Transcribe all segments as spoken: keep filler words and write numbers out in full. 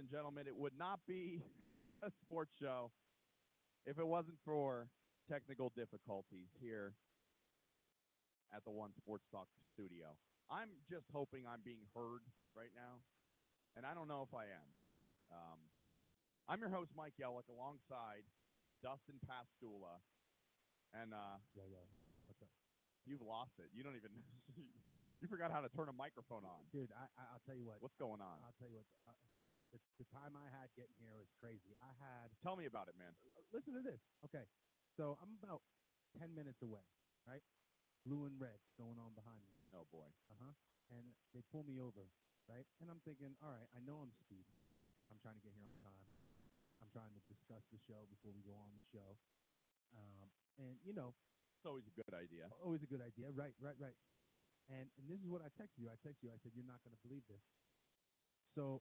and gentlemen, it would not be a sports show if it wasn't for technical difficulties here at the One Sports Talk studio. I'm just hoping I'm being heard right now, and I don't know if I am. Um, I'm your host, Mike Yellick, alongside Dustin Pastula, and uh, Yeah, yeah. What's up? you've lost it. You don't even you forgot how to turn a microphone on. Dude, I, I, I'll tell you what. What's going on? I'll tell you what. Uh, the, the time I had getting here was crazy. I had. Tell me about it, man. Uh, listen to this. Okay. So I'm about ten minutes away, right? Blue and red going on behind me. Oh, boy. Uh-huh. And they pull me over, right? And I'm thinking, all right, I know I'm speeding. I'm trying to get here on time. I'm trying to discuss the show before we go on the show. Um, and, you know. It's always a good idea. Always a good idea. Right, right, right. And and this is what I texted you. I texted you. I said, you're not going to believe this. So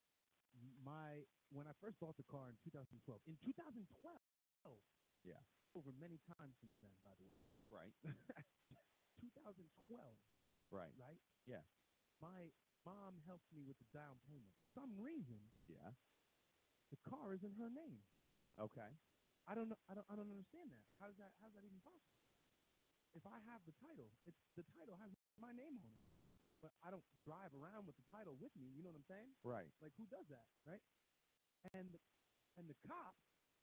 my when I first bought the car in two thousand twelve, in two thousand twelve, yeah, over many times since then, by the way. Right. two thousand twelve. Right. Right? Yeah. My mom helped me with the down payment. For some reason, yeah, the car is in her name. Okay. I don't know. I don't. I don't understand that. How does that? How's that even possible? If I have the title, it's the title has my name on it. But I don't drive around with the title with me. You know what I'm saying? Right. Like, who does that, right? And and the cop,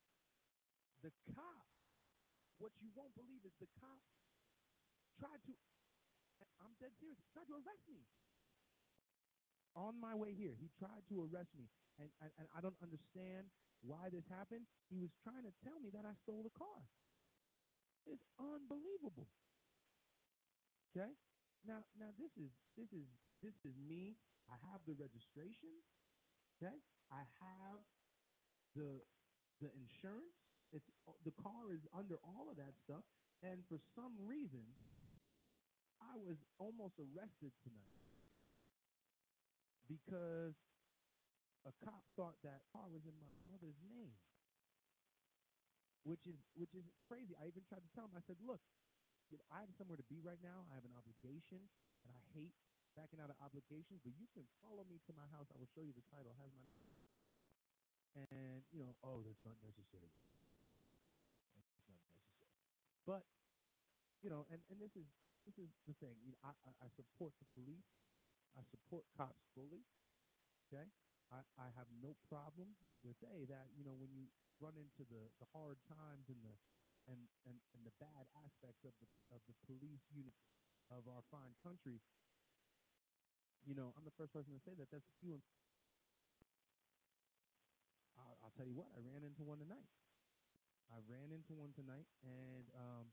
the cop, what you won't believe is the cop tried to. I'm dead serious. He tried to arrest me. On my way here, he tried to arrest me, and and, and I don't understand why this happened. He was trying to tell me that I stole the car. It's unbelievable. Okay, now now this is this is this is me. I have the registration. Okay, I have the the insurance. It's the car is under all of that stuff, and for some reason, I was almost arrested tonight because a cop thought that car was in my mother's name, which is which is crazy. I even tried to tell him. I said, look. I have somewhere to be right now. I have an obligation, and I hate backing out of obligations, but you can follow me to my house. I will show you the title. It has my and, you know, oh, that's not necessary. That's not necessary. But, you know, and, and this is this is the thing. You know, I, I, I support the police. I support cops fully, okay? I, I have no problem with, hey, that, you know, when you run into the, the hard times and the And, and, and the bad aspects of the of the police unit of our fine country, you know, I'm the first person to say that. That's few. And I'll, I'll tell you what, I ran into one tonight. I ran into one tonight, and um,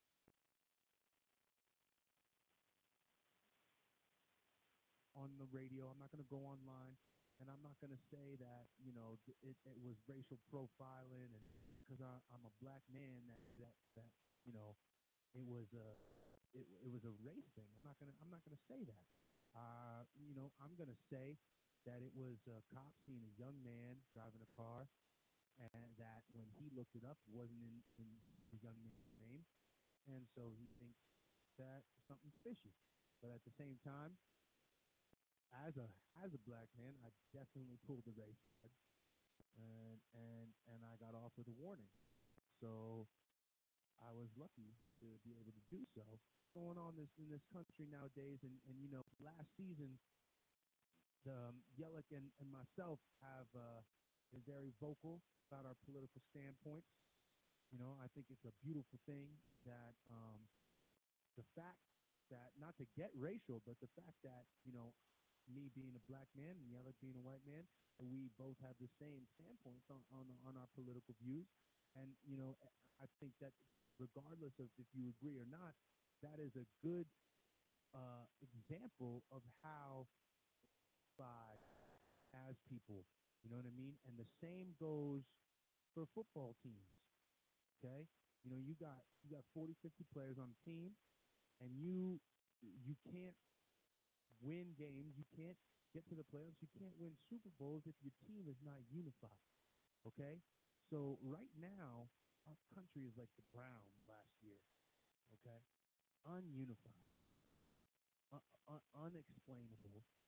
on the radio, I'm not going to go online, and I'm not going to say that, you know, it, it was racial profiling, and because I'm a black man, that that that you know. It was a, it, it was a race thing. I'm not gonna, I'm not gonna say that. Uh, you know, I'm gonna say that it was a cop seeing a young man driving a car, and that when he looked it up, it wasn't in, in the young man's name, and so he thinks that something's fishy. But at the same time, as a as a black man, I definitely pulled the race, and and and I got off with a warning. So I was lucky to be able to do so. Going on this in this country nowadays, and, and you know, last season, um, Yellick and, and myself have uh, been very vocal about our political standpoints. You know, I think it's a beautiful thing that um, the fact that, not to get racial, but the fact that, you know, me being a black man and Yellick being a white man, and we both have the same standpoints on, on, on our political views. And, you know, I think that regardless of if you agree or not, that is a good uh, example of how by as people, you know what I mean? And the same goes for football teams, okay? You know, you got you got forty, fifty players on the team, and you you can't win games, you can't get to the playoffs, you can't win Super Bowls if your team is not unified, okay? So right now, our country is like the Browns last year, okay? Ununified, un- un- unexplainable,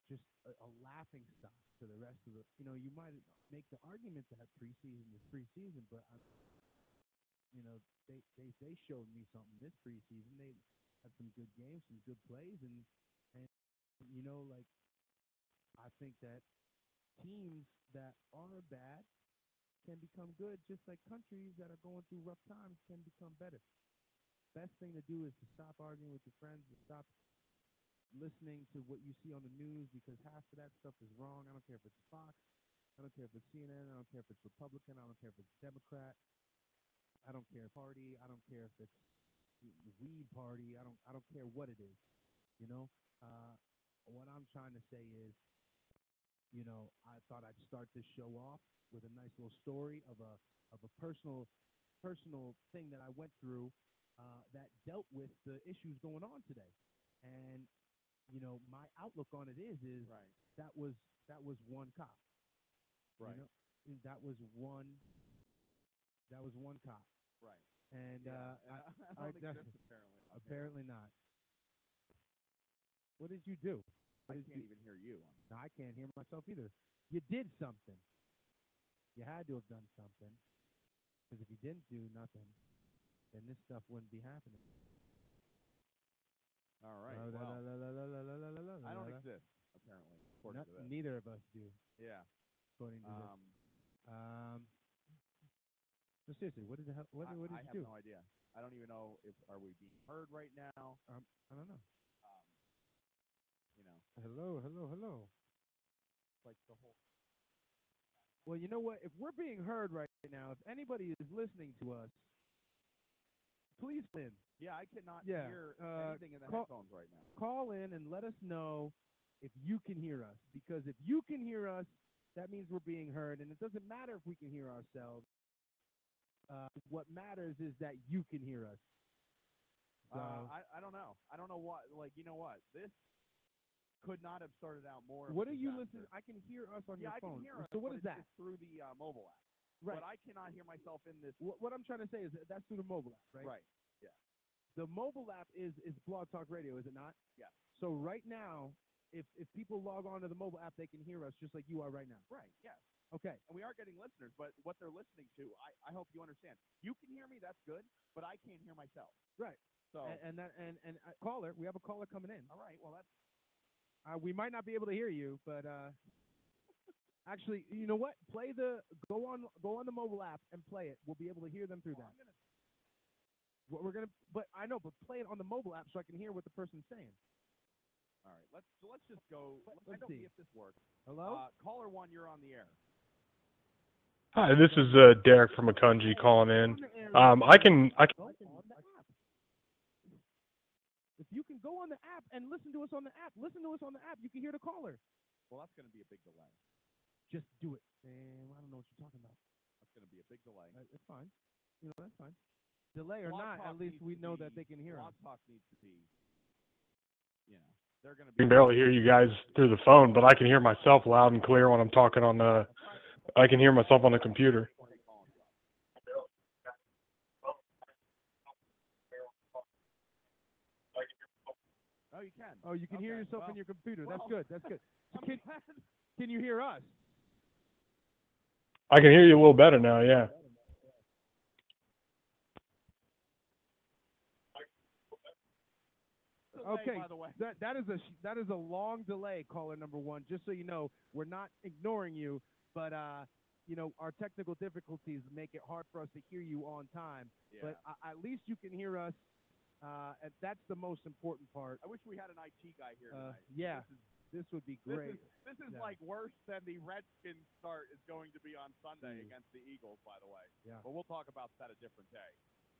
just a, a laughing stock to the rest of the. You know, you might make the argument that preseason is preseason, but I, you know, they, they they showed me something this preseason. They had some good games, some good plays, and and you know, like I think that teams that are bad can become good, just like countries that are going through rough times can become better. Best thing to do is to stop arguing with your friends and stop listening to what you see on the news, because half of that stuff is wrong. I don't care if it's Fox, I don't care if it's C N N, I don't care if it's Republican, I don't care if it's Democrat, I don't care party, I don't care if it's the weed party, I don't I don't care what it is. You know, uh, what I'm trying to say is, you know, I thought I'd start this show off with a nice little story of a of a personal personal thing that I went through uh, that dealt with the issues going on today. And you know, my outlook on it is is Right. that was that was one cop. Right. You know, that was one that was one cop. Right. And Yeah. uh, I, I, I don't I, exist, apparently. apparently not. What did you do? I What did can't you, even hear you. no, I can't hear myself either. You did something. You had to have done something. Because if you didn't do nothing, then this stuff wouldn't be happening. All right. Uh, la, Well, la, la, la, la, la, la, la, la, I don't la. exist, apparently, according Not- to this. neither of us do, Yeah. according to this. Um, Um, so seriously, what did the hell, what, I, what did I you have do? no idea. I don't even know if are we being heard right now. Um, I don't know. Um, you know, Hello, hello, hello. like the whole. Well, you know what? If we're being heard right now, if anybody is listening to us, please in. Yeah, I cannot Yeah, hear uh, anything in the call- headphones right now. Call in and let us know if you can hear us. Because if you can hear us, that means we're being heard. And it doesn't matter if we can hear ourselves. Uh, what matters is that you can hear us. So, Uh, I, I don't know. I don't know what. Like, you know what? This could not have started out more. of what a are you disaster. listening? I can hear us on Yeah, your I phone. can hear us. So what but is it's, that? It's through the uh, mobile app. Right. But I cannot hear myself in this. What, what I'm trying to say is that that's through the mobile app, right? Right. The mobile app is is Blog Talk Radio, is it not? Yeah. So right now, if if people log on to the mobile app, they can hear us just like you are right now. Right. Yes. Okay. And we are getting listeners, but what they're listening to, I, I hope you understand. You can hear me, that's good, but I can't hear myself. Right. So. And, and that and and uh, caller, we have a caller coming in. All right. Well, that's. Uh, we might not be able to hear you, but uh, actually, you know what? Play the go on go on the mobile app and play it. We'll be able to hear them through Well, that. I'm gonna. What we're gonna, but I know, but play it on the mobile app so I can hear what the person's saying. All right. Let's so let's just go. Let- I let's don't see. see if this works. Hello. Uh, caller one, you're on the air. Hi, this is uh, Derek from Akunji calling in. Um, I can, I can. Go on the app. If you can go on the app and listen to us on the app, listen to us on the app. You can hear the caller. Well, that's gonna be a big delay. Just do it. And I don't know what you're talking about. That's gonna be a big delay. Uh, It's fine. You know, that's fine. Delay or Blog not, Talk at least needs we to know be- that they can hear Blog us. Talk needs to be. You know, they're gonna I be. can barely hear you guys through the phone, but I can hear myself loud and clear when I'm talking on the. I can hear myself on the computer. Oh, you can. Oh, you can hear Okay, yourself well, in your computer. That's well, good. That's good. So I'm can, glad. can you hear us? I can hear you a little better now. Yeah. Delay, Okay. By the way. That that is a sh- that is a long delay, caller number one. Just so you know, we're not ignoring you, but uh, you know, our technical difficulties make it hard for us to hear you on time. Yeah. But uh, at least you can hear us, uh, and that's the most important part. I wish we had an I T guy here Uh, tonight. yeah, This is, this would be this great. is, this is Yeah. like worse than the Redskins start is going to be on Sunday Mm. against the Eagles, by the way. Yeah. But we'll talk about that a different day.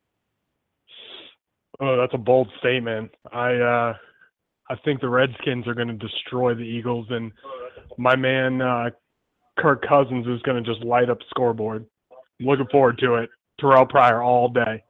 Oh, that's a bold statement. I, uh, I think the Redskins are going to destroy the Eagles, and my man uh, Kirk Cousins is going to just light up the scoreboard. I'm looking forward to it. Terrell Pryor all day.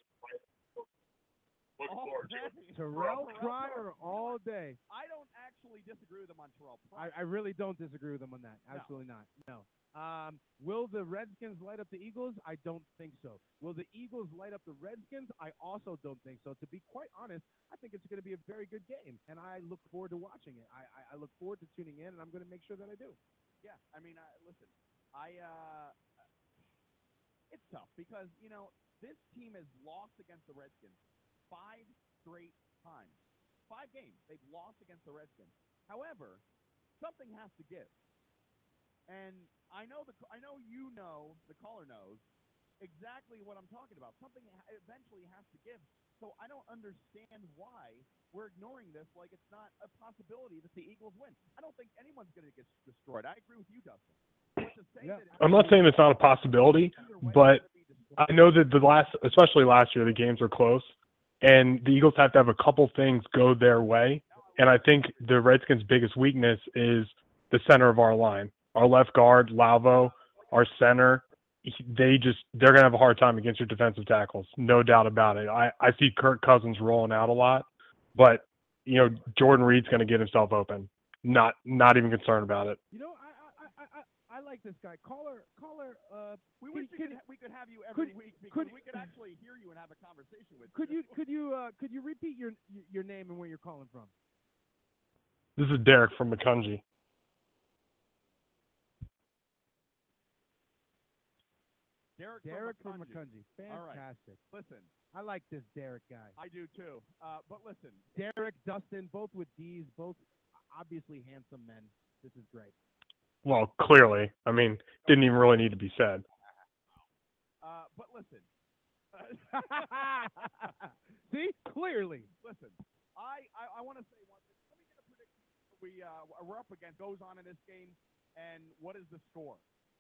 All day. Terrell Pryor all day. I don't actually actually disagree with him on Terrell I, Pryor. I really don't disagree with him on that. No. Absolutely not. No. Um, will the Redskins light up the Eagles? I don't think so. Will the Eagles light up the Redskins? I also don't think so. To be quite honest, I think it's going to be a very good game, and I look forward to watching it. I, I, I look forward to tuning in, and I'm going to make sure that I do. Yeah, I mean, uh, listen, I uh, it's tough because you know this team has lost against the Redskins five straight times, five games they've lost against the Redskins. However, something has to give, and I know the I know you know the caller knows exactly what I'm talking about. Something ha- eventually has to give. So I don't understand why we're ignoring this like it's not a possibility that the Eagles win. I don't think anyone's going to get destroyed. I agree with you, Dustin. But to say Yeah. that I'm not saying it's not a possibility, either way but it's gonna be destroyed. I know that the last, especially last year, the games were close, and the Eagles have to have a couple things go their way. And I think the Redskins' biggest weakness is the center of our line. Our left guard, Lauvo, our center, he- they just they're gonna have a hard time against your defensive tackles, no doubt about it. I, I see Kirk Cousins rolling out a lot, but you know Jordan Reed's gonna get himself open. Not not even concerned about it. You know, I I, I, I, I like this guy. Caller, caller. Uh, We Can- wish we can- could, ha- we could have you every could- week because could- we could actually hear you and have a conversation with could you. you could you uh could you repeat your your name and where you're calling from? This is Derek from McCungy. Derek, Derek from from McCungy. McCungy. All right. Fantastic. Listen, I like this Derek guy. I do too. Uh, but listen, Derek, Dustin, both with D's, both obviously handsome men. This is great. Well, clearly, I mean, didn't even really need to be said. uh, but listen, See, clearly. listen. I I, I want to say one thing. Let me get a prediction. We uh, we're up against goes on in this game, and what is the score?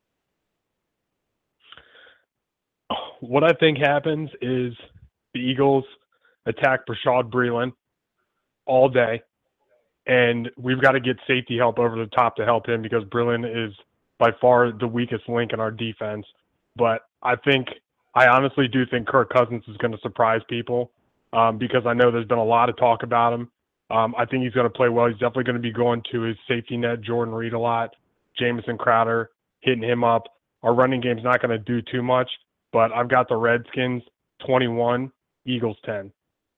What I think happens is the Eagles attack Brashad Breeland all day, and we've got to get safety help over the top to help him because Breeland is by far the weakest link in our defense. But I think, I honestly do think Kirk Cousins is going to surprise people um, because I know there's been a lot of talk about him. Um, I think he's going to play well. He's definitely going to be going to his safety net, Jordan Reed, a lot. Jamison Crowder hitting him up. Our running game's not going to do too much, but I've got the Redskins twenty-one, Eagles ten.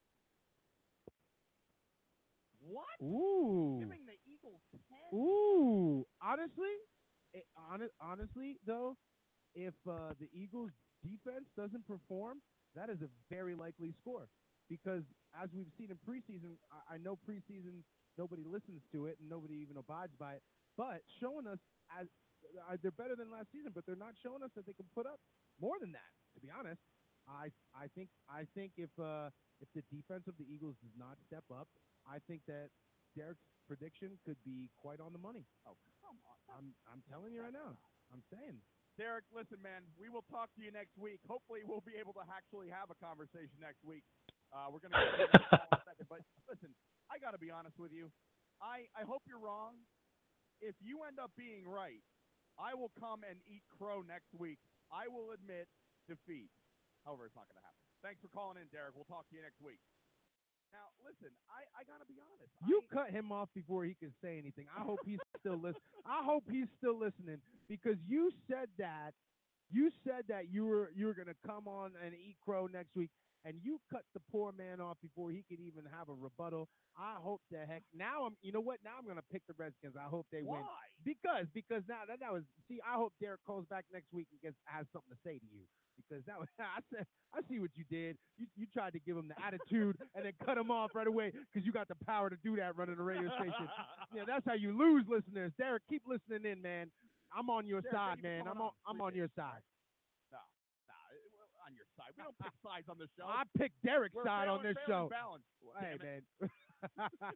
What? Ooh. Giving the Eagles ten? Ooh. Honestly, it, hon- honestly though, if uh, the Eagles defense doesn't perform, that is a very likely score. Because as we've seen in preseason, I, I know preseason nobody listens to it and nobody even abides by it, but showing us as uh, they're better than last season, but they're not showing us that they can put up more than that. To be honest, I I think I think if uh, if the defense of the Eagles does not step up, I think that Derek's prediction could be quite on the money. Oh, come on. I'm I'm telling you right now. I'm saying. Derek, listen, man, we will talk to you next week. Hopefully, we'll be able to actually have a conversation next week. Uh, we're going to get to another call in a second. But listen, I got to be honest with you. I, I hope you're wrong. If you end up being right, I will come and eat crow next week. I will admit defeat. However, it's not going to happen. Thanks for calling in, Derek. We'll talk to you next week. Now, listen, I, I got to be honest. You I, cut him off before he could say anything. I hope he's still listening. I hope he's still listening because you said that you said that you were you were gonna come on and eat crow next week, and you cut the poor man off before he could even have a rebuttal. I hope the heck now I'm you know what now I'm gonna pick the Redskins. I hope they win why? because because now that, that was see I hope Derek calls back next week and gets has something to say to you because that was I said I see what you did. You you tried to give him the attitude and then cut him off right away because you got the power to do that running a radio station. Yeah, that's how you lose listeners. Derek, keep listening in, man. I'm on your Derek, side, thank you man. for I'm calling on on. I'm on your side. No, no, it- well, on your side. We don't pick sides on the show. I picked Derek's We're side fair, on this fair show. and balanced. Hey, Damn it. man.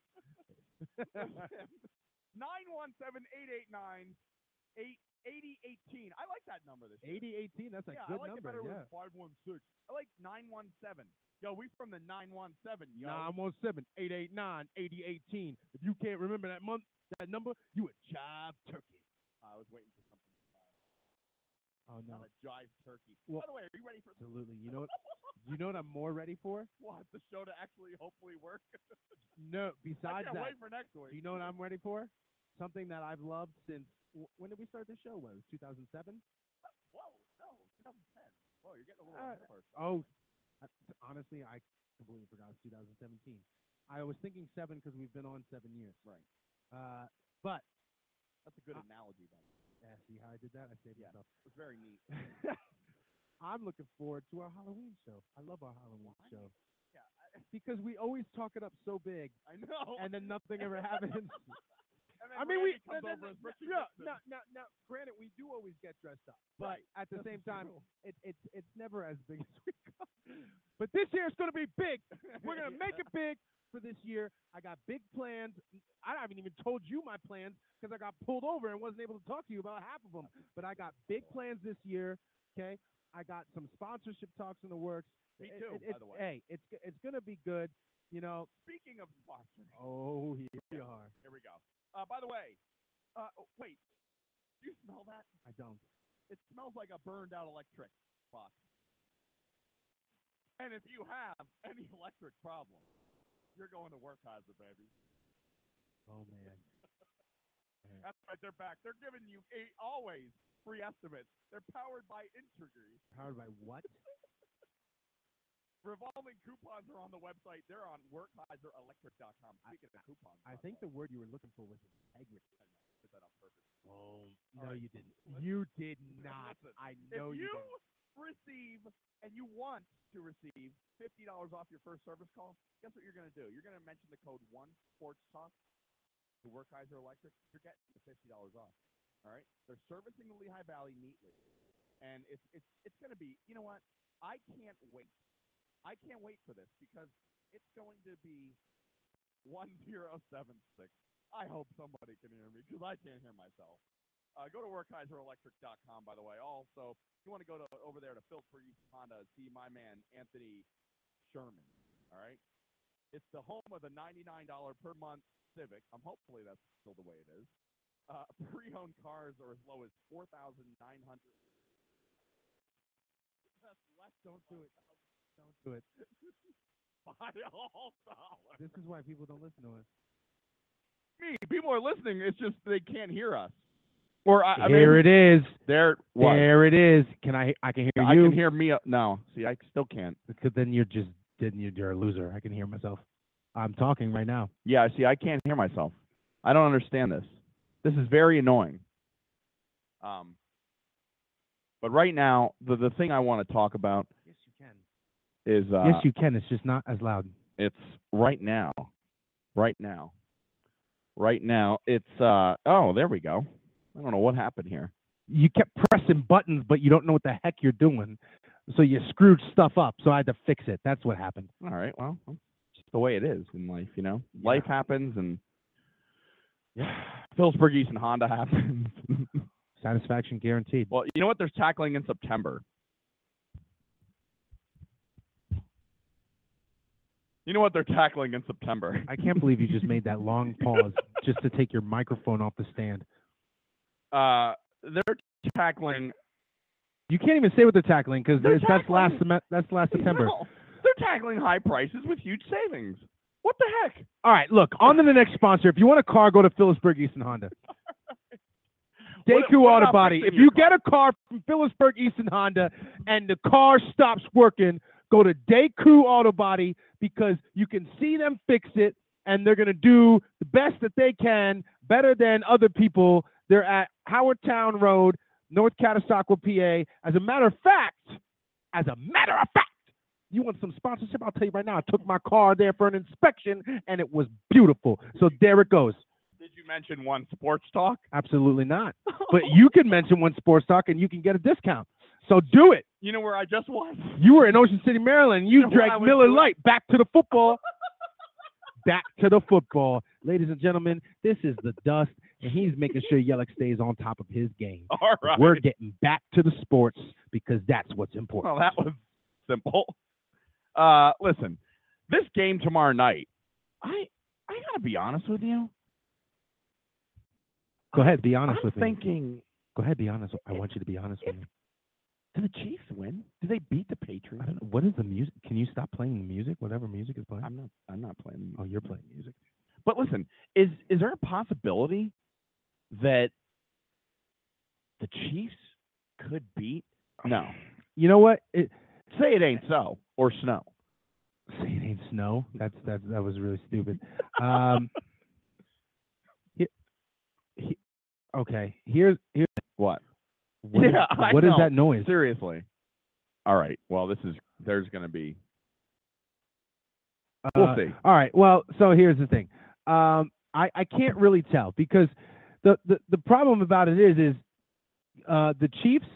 nine one seven, eight eight nine, eight eighty eighteen. I like that number this year. eighty eighteen, that's a yeah, good I like number. it better Yeah. with five one six. I like nine one seven. Yo, we from the nine one seven, yo. nine one seven, eight eight nine, eighty eighteen. If you can't remember that month, that number, you a jive turkey. I was waiting for something. Oh no, Not a jive turkey. Well- By the way, are you ready for absolutely. You know what? You know what I'm more ready for? what? The show to actually hopefully work? No. I Besides can't that, wait for next do week. you know what I'm ready for? Something that I've loved since. wh- When did we start this show? What, was two thousand seven? Whoa, no, twenty ten. Whoa, you're getting a little Uh, ahead of ourselves. Oh, uh, honestly, I completely forgot it's two thousand seventeen. I was thinking seven because we've been on seven years. Right. Uh, but That's a good uh, analogy, then. yeah, see how I did that? I saved Yeah. myself. It's very neat. I'm looking forward to our Halloween show. I love our Halloween Why? show Yeah, I, because we always talk it up so big, I know. and then nothing ever happens. And then I mean, we Randy comes no, over no, as Richard no, Nixon. no, no, no. Granted, we do always get dressed up, but Right. at the This same is time, true. it, it's it's never as big as we go. But this year it's gonna be big. We're gonna make it big for this year. I got big plans. I haven't even told you my plans because I got pulled over and wasn't able to talk to you about half of them. But I got big plans this year. Okay, I got some sponsorship talks in the works. Me It- too, it- by it's- the way. Hey, it's g- it's gonna be good. You know. Speaking of sponsoring, Oh, here we are. here we go. Uh, by the way, uh, oh, wait, do you smell that? I don't. It smells like a burned out electric box. And if you have any electric problem, you're going to Workheiser, baby. Oh man. That's right, they're back. They're giving you a, always free estimates. They're powered by Integrity. Powered by what? Revolving coupons are on the website. They're on workheiser electric dot com. Speaking of coupons, I by think the the word you were looking for was integrity. way, I did that on purpose. Oh, All no, right. you didn't. Listen. You did not. Listen, I know if you, you didn't. receive and you want to receive fifty dollars off your first service call, guess what you're going to do? You're going to mention the code one sports talk to Workheiser Electric. You're getting the fifty dollars off. All right? They're servicing the Lehigh Valley neatly. And it's it's it's going to be, you know what? I can't wait. I can't wait for this because it's going to be one zero seven six. I hope somebody can hear me because I can't hear myself. Uh, go to workheiser electric dot com, by the way. Also, you want to go to over there to Phillipsburg East Honda, see my man, Anthony Sherman. All right? It's the home of the ninety-nine dollars per month Civic. Um, hopefully that's still the way it is. Uh, pre-owned cars are as low as four thousand nine hundred dollars. That's less. Don't do it. Don't do it. Buy all dollars. This is why people don't listen to us. Me, people are listening. It's just they can't hear us. Or I, I Here mean, it is. there. What? There it is. Can I? I can hear I you. can hear me. uh, No, see, I still can't. Because then you're just then you're, you're a loser. I can hear myself. I'm talking right now. Yeah, see, I can't hear myself. I don't understand this. This is very annoying. Um, but right now, the the thing I want to talk about Yes, you can. is uh, yes, you can. It's just not as loud. it's right now, right now, right now. It's uh oh, there we go. I don't know what happened here. You kept pressing buttons, but you don't know what the heck you're doing. So you screwed stuff up. So I had to fix it. That's what happened. All right, well, it's just the way it is in life, you know. Yeah. Life happens, and Phillipsburg East and Honda happens. Satisfaction guaranteed. Well, you know what? They're tackling in September. You know what they're tackling in September. I can't believe you just made that long pause just to take your microphone off the stand. Uh, they're tackling. You can't even say what they're tackling because They're that's last tackling- sem- that's last September. No, they're tackling high prices with huge savings. What the heck? All right, look, on to the next sponsor. If you want a car, go to Phillipsburg Easton Honda. What- Deku what Auto about Body. fixing If your you car? get a car from Phillipsburg Easton Honda and the car stops working, go to Deku Auto Body because you can see them fix it and they're going to do the best that they can, better than other people. They're at Howard Town Road, North Catasauqua, P A. As a matter of fact, as a matter of fact, you want some sponsorship? I'll tell you right now. I took my car there for an inspection and it was beautiful. So there it goes. Did you mention One Sports Talk? Absolutely not. But you can mention One Sports Talk and you can get a discount. So do it. You know where I just was? You were in Ocean City, Maryland. You You know what I dragged was Miller doing? Lite back to the football. Back to the football. Ladies and gentlemen, this is the Dust, and he's making sure Yellow stays on top of his game. All right. We're getting back to the sports because that's what's important. Well, that was simple. Uh, listen, this game tomorrow night, I I gotta be honest with you. Go ahead, be honest I'm with me. thinking Go ahead, be honest. I want you to be honest with me. Did the Chiefs win? Did they beat the Patriots? I don't know. What is the music? Can you stop playing the music? Whatever music is playing. I'm not. I'm not playing. Music. Oh, you're playing music. But listen, is is there a possibility that the Chiefs could beat? No. You know what? It, Say it ain't so or snow. say it ain't snow. That's that's that was really stupid. Um. he, he, okay. Here's here's What? what is- yeah, I what is know. that noise? Seriously. All right. Well, this is there's going to be. Uh, We'll see. All right. Well, so here's the thing. Um, I, I can't really tell because the, the, the problem about it is is uh, the Chiefs.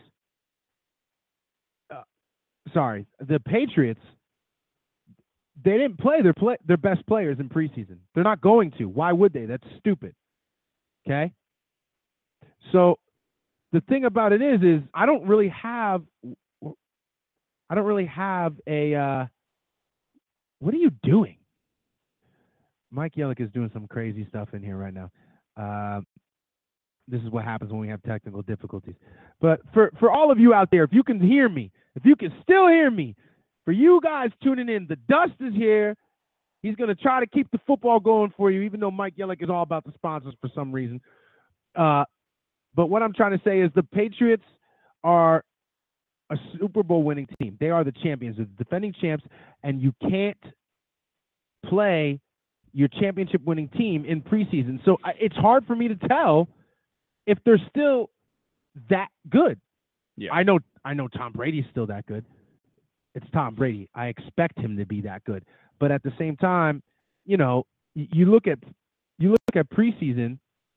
Uh, sorry, the Patriots. They didn't play their play their best players in preseason. They're not going to. Why would they? That's stupid. Okay. So the thing about it is is I don't really have. I don't really have a. Uh, what are you doing? Mike Yelich is doing some crazy stuff in here right now. Uh, this is what happens when we have technical difficulties. But for, for all of you out there, if you can hear me, if you can still hear me, for you guys tuning in, the dust is here. He's going to try to keep the football going for you, even though Mike Yelich is all about the sponsors for some reason. Uh, but what I'm trying to say is the Patriots are a Super Bowl winning team. They are the champions, the defending champs, and you can't play your championship winning team in preseason. So I, it's hard for me to tell if they're still that good. Yeah. I know I know Tom Brady's still that good. It's Tom Brady. I expect him to be that good. But at the same time, you know, y- you look at you look at preseason,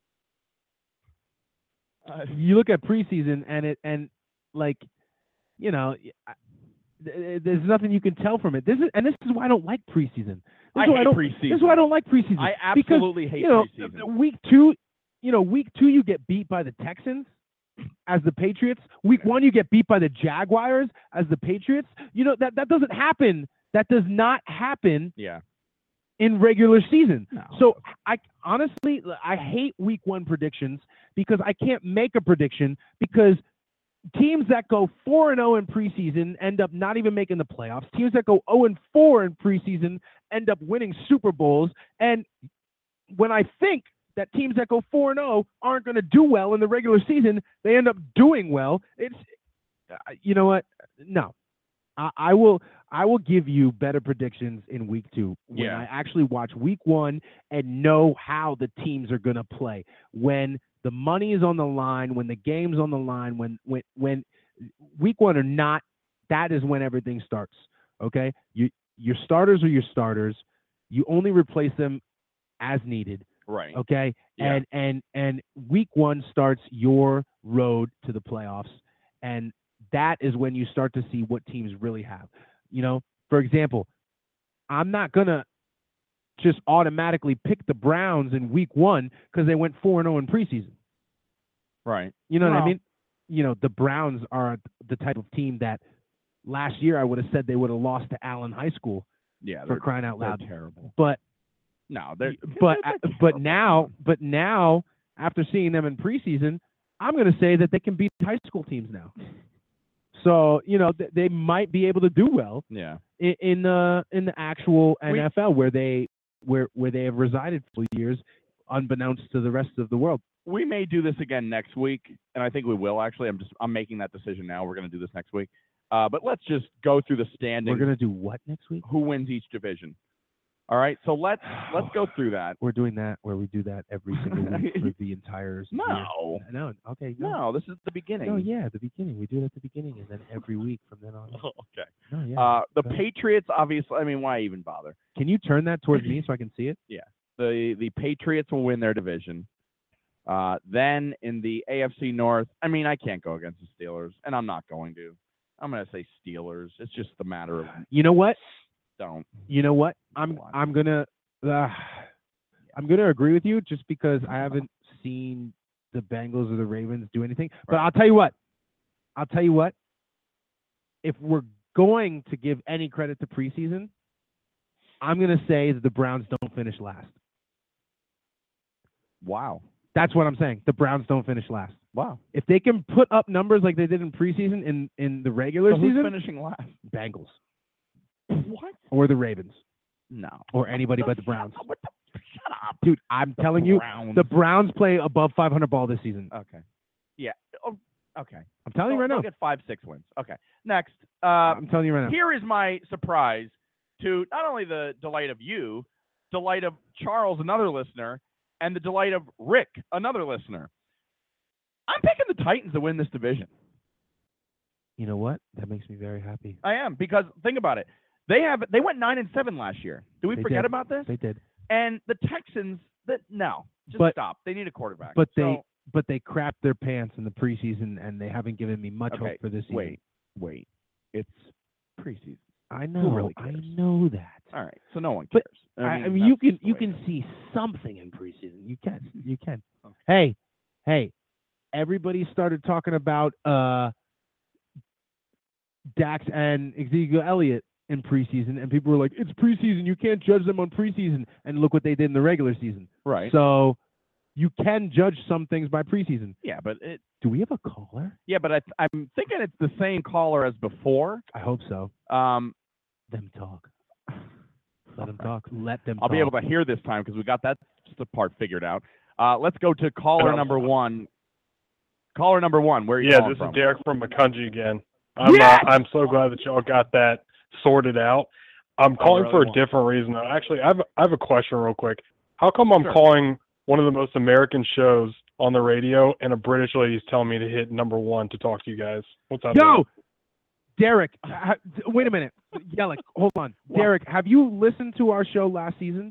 Uh, you look at preseason and it and like, you know, I- th- there's nothing you can tell from it. This is and this is why I don't like preseason. This I is why hate don't, preseason. This is why I don't like preseason. I Because, absolutely hate you know, preseason. week two, you know, week two you get beat by the Texans as the Patriots. Week one you get beat by the Jaguars as the Patriots. You know that that doesn't happen. That does not happen Yeah. in regular season. No. So I honestly I hate week one predictions because I can't make a prediction because teams that go four and oh in preseason end up not even making the playoffs. Teams that go oh and four in preseason end up winning Super Bowls. And when I think that teams that go four and oh aren't going to do well in the regular season, they end up doing well. It's uh, you know what? No. I, I will I will give you better predictions in week two when Yeah. I actually watch week one and know how the teams are going to play. When the money is on the line, when the game's on the line, when when when week one or not, that is when everything starts. Okay, you your starters are your starters. You only replace them as needed. Right. Okay, Yeah. and and and week one starts your road to the playoffs, and that is when you start to see what teams really have. You know, for example, I'm not gonna just automatically pick the Browns in week one because they went four and zero in preseason. Right. You know what I Well- mean? You know, the Browns are the type of team that last year I would have said they would have lost to Allen High School Yeah. for They're, crying out they're loud. terrible. But No, they're but they're but terrible. now but now after seeing them in preseason, I'm going to say that they can beat high school teams now. So you know th- they might be able to do well Yeah. in, in the in the actual We- N F L where they where where they have resided for years, unbeknownst to the rest of the world. We may do this again next week, and I think we will actually. I'm just I'm making that decision now. We're going to do this next week. Uh, but let's just go through the standings. We're going to do what next week? Who wins each division? All right. So let's let's go through that. We're doing that where we do that every single week for the entire year. No. No. Okay. No. No, this is the beginning. No. Yeah, the beginning. We do it at the beginning, and then every week from then on. Okay. No. Yeah. Uh, the Go ahead. Patriots, obviously. I mean, why even bother? Can you turn that towards me so I can see it? The the Patriots will win their division. Uh, then in the A F C North, I mean, I can't go against the Steelers, and I'm not going to. I'm going to say Steelers. It's just a matter of You know what? don't. You know what? I'm Go on. I'm gonna uh, I'm gonna agree with you just because I haven't seen the Bengals or the Ravens do anything. But Right. I'll tell you what. I'll tell you what. If we're going to give any credit to preseason, I'm gonna say that the Browns don't finish last. Wow. That's what I'm saying. The Browns don't finish last. Wow. If they can put up numbers like they did in preseason in, in the regular So who's season, finishing last? Bengals What? or the Ravens No. or anybody but the Browns. What the? Shut up. Dude, I'm The telling you, Browns. the Browns play above five hundred ball this season. Okay. Yeah. Oh, okay. I'm telling you right They'll now. get five, six wins. Okay. Next. Uh, I'm telling you right now. here is my surprise to not only the delight of you, delight of Charles, another listener, and the delight of Rick, another listener. I'm picking the Titans to win this division. You know what? That makes me very happy. I am, because think about it. They have they went nine and seven last year. Did we They forget did. about this? They did. And the Texans, that no, just But- stop. They need a quarterback. But they So, but they crapped their pants in the preseason, and they haven't given me much okay, hope for this season. wait, wait. It's preseason. I know. really I cares? know that. All right, so no one cares. But I, I mean, you that's can the you way it can is. see something in preseason. You can. You can. Okay. Hey, hey, everybody started talking about uh, Dax and Ezekiel Elliott in preseason, and people were like, "It's preseason. You can't judge them on preseason." And look what they did in the regular season. Right. So you can judge some things by preseason. yeah, but it. Do we have a caller? Yeah, but I, I'm thinking it's the same caller as before. I hope so. Um, Them talk. Let them talk. Let them I'll talk. be able to hear this time because we got that part figured out. Uh, let's go to caller number one. Caller number one. Where are you Yeah, calling this from? is Derek from McCungy again. I'm Yes! uh, I'm so glad that y'all got that sorted out. I'm calling really for a want- different reason. though. Actually, I have I have a question real quick. How come I'm Sure. calling one of the most American shows on the radio and a British lady's telling me to hit number one to talk to you guys? What's up? Yo, Derek, ha- wait a minute. Yellick, hold on. What? Derek, have you listened to our show last season?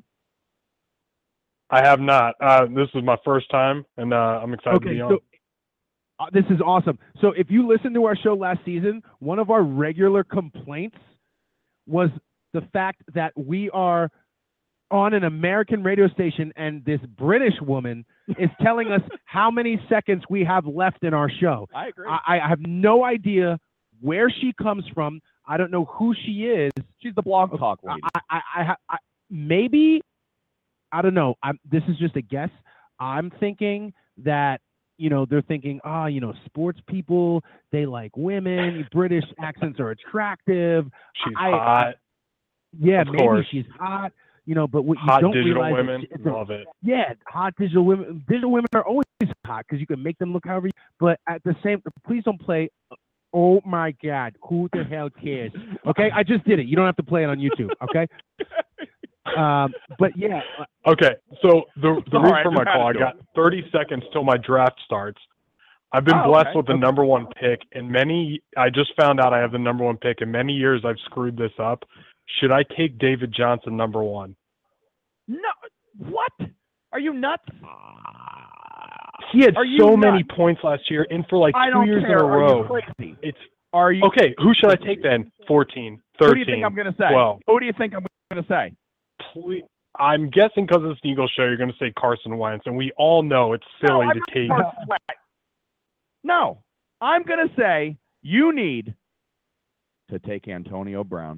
I have not. Uh, this is my first time, and uh, I'm excited to Okay, be on. so uh, this is awesome. So if you listened to our show last season, one of our regular complaints was the fact that we are on an American radio station and this British woman is telling us how many seconds we have left in our show. I agree. I, I have no idea where she comes from. I don't know who she is. She's the blog talk lady. I, I, I, ha- I maybe I don't know. I'm, this is just a guess. I'm thinking that you know they're thinking, ah, oh, you know, sports people they like women. British accents are attractive. She's I- hot. Yeah, Of maybe course. she's hot. You know, but what you Hot don't digital realize is women. it's a- Love it. yeah, hot digital women. Digital women are always hot because you can make them look however. You, but at the same, please don't play. Oh my God, who the hell cares? Okay, I just did it. You don't have to play it on YouTube. Okay. Um, but yeah, uh, Okay, so the the All reason right, for my you gotta call, I do got thirty seconds till my draft starts. I've been Oh, blessed okay. with the number one pick, and many. I just found out I have the number one pick. In many years, I've screwed this up. Should I take David Johnson number one? No, what? Are you nuts? He had Are you so many nuts? points last year, and for like I two don't years care. in a Are row. you crazy? It's Are you? okay. Who should I take then? fourteen, Who thirteen, do you think I'm going to say? twelve. Who do you think I'm going to say? Please. I'm guessing because of the Eagles show, you're going to say Carson Wentz, and we all know it's No, silly I'm to not take. Carson Wentz. No, I'm going to say you need to take Antonio Brown.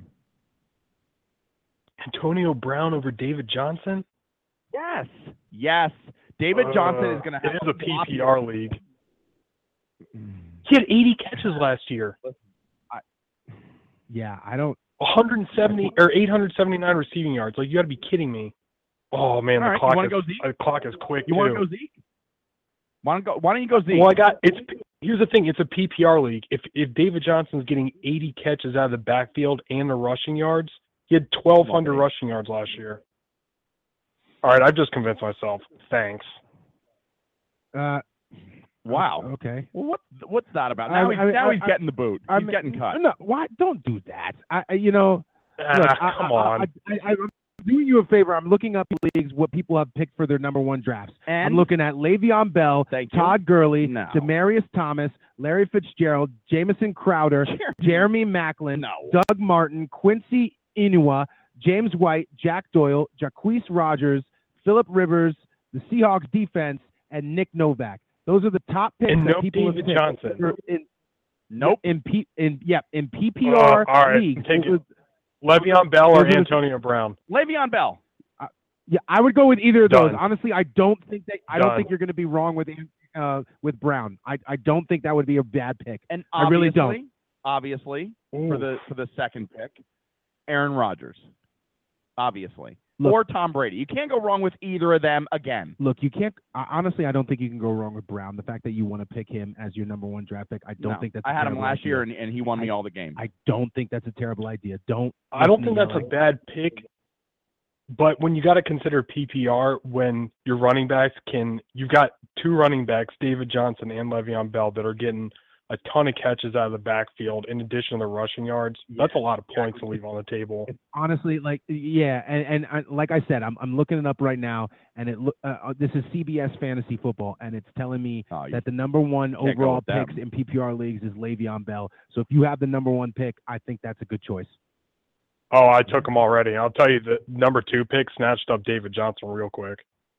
Antonio Brown over David Johnson? Yes. Yes. David Johnson is Uh, going to have It is a P P R league. He had eighty catches last year. yeah, I don't. one hundred seventy or eight hundred seventy-nine receiving yards. Like, you got to be kidding me. Oh man, All the right, you clock wanna is go Zeke? the clock is quick You too. want to go Zeke? Why don't go? Why don't you go Zeke? Well, I got it's. Here's the thing. It's a P P R league. If if David Johnson's getting eighty catches out of the backfield and the rushing yards, he had twelve hundred Okay. rushing yards last year. All right, I've just convinced myself. Thanks. Uh, Wow. Okay. Well, what what's that about? I- Now he's I- now I- he's I- getting the boot. He's I mean, getting cut. No, why? Don't do that. I, I you know. Ah, Look, I- come I, on. I, I, I, I'm doing you a favor. I'm looking up leagues what people have picked for their number one drafts. And I'm looking at Le'Veon Bell, Thank you. Todd Gurley, No. Demarius Thomas, Larry Fitzgerald, Jamison Crowder, Jeremy Maclin, no. Doug Martin, Quincy Inua, James White, Jack Doyle, Jacquees Rogers, Phillip Rivers, the Seahawks defense, and Nick Novak. Those are the top picks And that no people David have picked Johnson. for- in Nope. in P in yeah in P P R Uh, all right, leagues. take those it. Le'Veon Bell or those are the- Antonio Brown? Le'Veon Bell. Yeah, I would go with either of those. Done. Honestly, I don't think that I don't Done. think you're going to be wrong with uh, with Brown. I I don't think that would be a bad pick. And I really don't. obviously, obviously, Ooh. for the for the second pick, Aaron Rodgers. Obviously. Look- or Tom Brady. You can't go wrong with either of them again. Look, you can't. I, honestly, I don't think you can go wrong with Brown. The fact that you want to pick him as your number one draft pick, I don't No, think that's. I a had him terrible last idea. year, and, and he won me I- all the games. I don't think that's a terrible idea. Don't. I don't make think me that's yell a bad pick, but when you got to consider P P R, when your running backs can, you've got two running backs, David Johnson and Le'Veon Bell, that are getting a ton of catches out of the backfield in addition to the rushing yards. That's a lot of points to leave on the table. It's honestly, like, yeah, and, and I, like I said, I'm I'm looking it up right now, and it look uh, this is C B S Fantasy Football, and it's telling me Oh, you that the number one can't go overall with them. picks in P P R leagues is Le'Veon Bell. So if you have the number one pick, I think that's a good choice. Oh, I took him already. I'll tell you, the number two pick snatched up David Johnson real quick.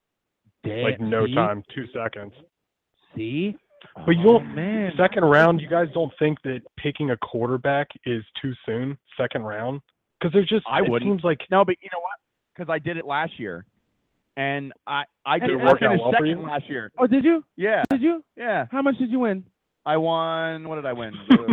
Like no See? time, two seconds. See, But you Oh, don't, man. second round, you guys don't think that picking a quarterback is too soon, second round? Because there's just, I it wouldn't. seems like, No, but you know what? Because I did it last year, and I I Did did it it work out finished well for second you? last year. Oh, did you? Yeah, Did you? yeah. How much did you win? I won. What did I win?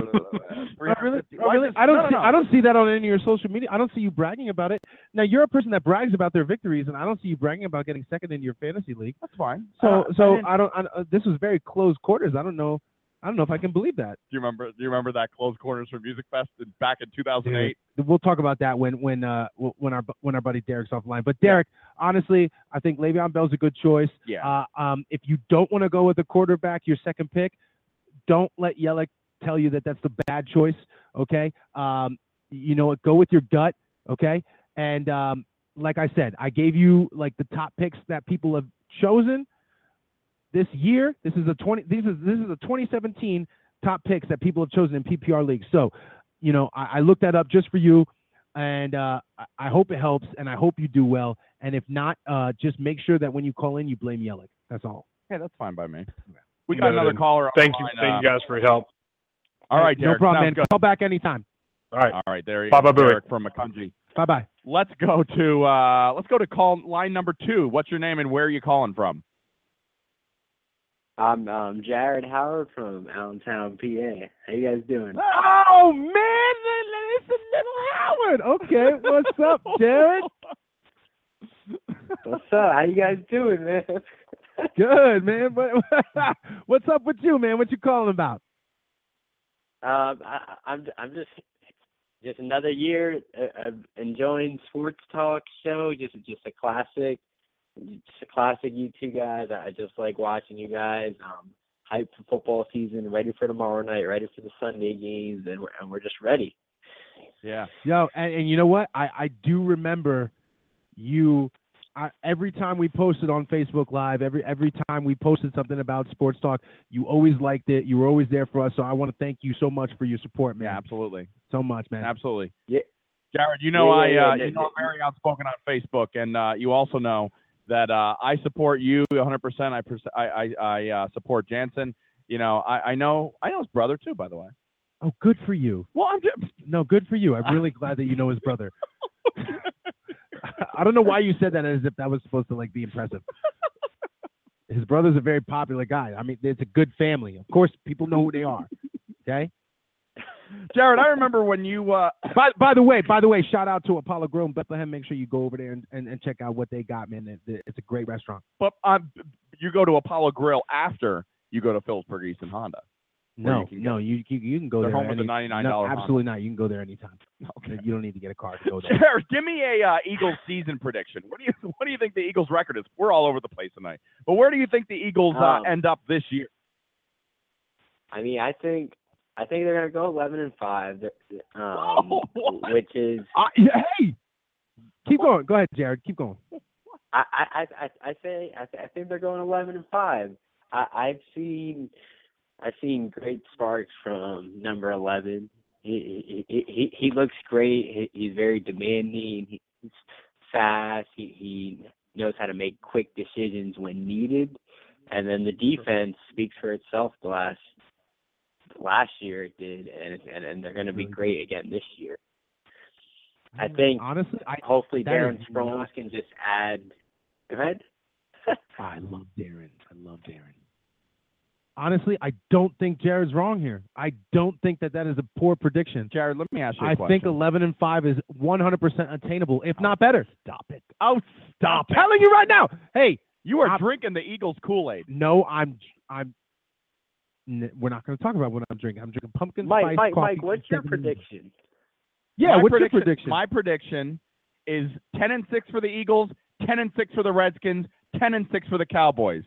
Oh, really? three hundred fifty. Oh, really? Why I don't. no, no, see, no. I don't see that on any of your social media. I don't see you bragging about it. Now you're a person that brags about their victories, and I don't see you bragging about getting second in your fantasy league. That's fine. So, Uh, so I didn't- I don't. I, uh, this was very close quarters. I don't know. I don't know if I can believe that. do you remember? Do you remember that close corners for Music Fest in, back in two thousand eight? Dude, we'll talk about that when when uh w- when our bu- when our buddy Derek's offline. But Derek, honestly, I think Le'Veon Bell's a good choice. Yeah. Uh, um, if you don't want to go with a quarterback, your second pick, don't let Yelich tell you that that's the bad choice. Okay. Um, you know what? Go with your gut. Okay. And um, like I said, I gave you like the top picks that people have chosen this year. This is a twenty. This is this is a twenty seventeen top picks that people have chosen in P P R leagues. So, you know, I, I looked that up just for you, and uh, I, I hope it helps, and I hope you do well. And if not, uh, just make sure that when you call in, you blame Yelich. That's all. Yeah, that's fine by me. We got Noted. another caller. on thank the you, line, thank uh, you guys for your help. All right, no Derek. problem, sounds man. good. Call back anytime. All right. All right, there he Bye, is, bye, Billy. Derek from Macungie. Bye bye. Let's go to uh, let's go to call line number two. What's your name and where are you calling from? I'm um, Jared Howard from Allentown, P A. How you guys doing? Oh man, it's a little Howard. Okay, what's up, Jared? What's up? How you guys doing, man? Good, man. What, what's up with you, man? What you calling about? Um, I, I'm I'm just just another year uh, of enjoying sports talk show. Just just a classic, just a classic. You two guys. I just like watching you guys. Um, hyped for football season. Ready for tomorrow night. Ready for the Sunday games, and we're, and we're just ready. Yeah. Yo, and, and you know what? I, I do remember you. I, every time we posted on Facebook Live, every every time we posted something about sports talk, you always liked it. You were always there for us. So I want to thank you so much for your support, man. Yeah, absolutely. So much, man. Absolutely. Yeah. Jared, you know Yeah, I yeah, yeah, uh, yeah, you know yeah. I'm very outspoken on Facebook, and uh, you also know that uh, I support you one hundred percent. I pers- I I, I uh, support Jansen. You know, I, I know I know his brother too, by the way. Oh, good for you. Well, I'm just, No, good for you. I'm really glad that you know his brother. I don't know why you said that as if that was supposed to like be impressive. His brother's a very popular guy. I mean, it's a good family. Of course, people know who they are. Okay. Jared, I remember when you uh, By by the way, by the way, shout out to Apollo Grill in Bethlehem. Make sure you go over there and, and, and check out what they got, man. It, it's a great restaurant. but um, you go to Apollo Grill after you go to Phillipsburg Easton Honda. Where No, you can no, you you, you can go They're there. home with the any- ninety-nine no, dollars absolutely not. You can go there anytime. Okay. You don't need to get a car to go there. Jared, give me a uh, Eagles season prediction. What do you what do you think the Eagles record is? We're all over the place tonight, but where do you think the Eagles uh, Um, end up this year? I mean, I think I think they're gonna go eleven and five, um, Whoa, what? which is Uh, yeah, hey, keep going. Go ahead, Jared. Keep going. I I I, I say I, th- I think they're going eleven and five. I, I've seen I've seen great sparks from number eleven. He he he, he looks great. He, he's very demanding. He, he's fast. He he knows how to make quick decisions when needed. And then the defense speaks for itself. The last last year it did, and and, and they're going to be great again this year. I think honestly, I hopefully that Darren is Sproles not- can just add Go ahead. I love Darren. I love Darren. Honestly, I don't think Jared's wrong here. I don't think that that is a poor prediction. Jared, let me ask you a I question. think eleven and five is one hundred percent attainable, if not better. Stop it. Oh, stop I'm telling you right now. Hey, You are I'm- drinking the Eagles Kool-Aid. no, I'm I'm n- we're not going to talk about what I'm drinking. I'm drinking pumpkin Mike, spice Mike, coffee. Mike, what's your seven- prediction? Yeah, My what's prediction, your prediction? My prediction is ten and six for the Eagles, ten and six for the Redskins, ten and six for the Cowboys.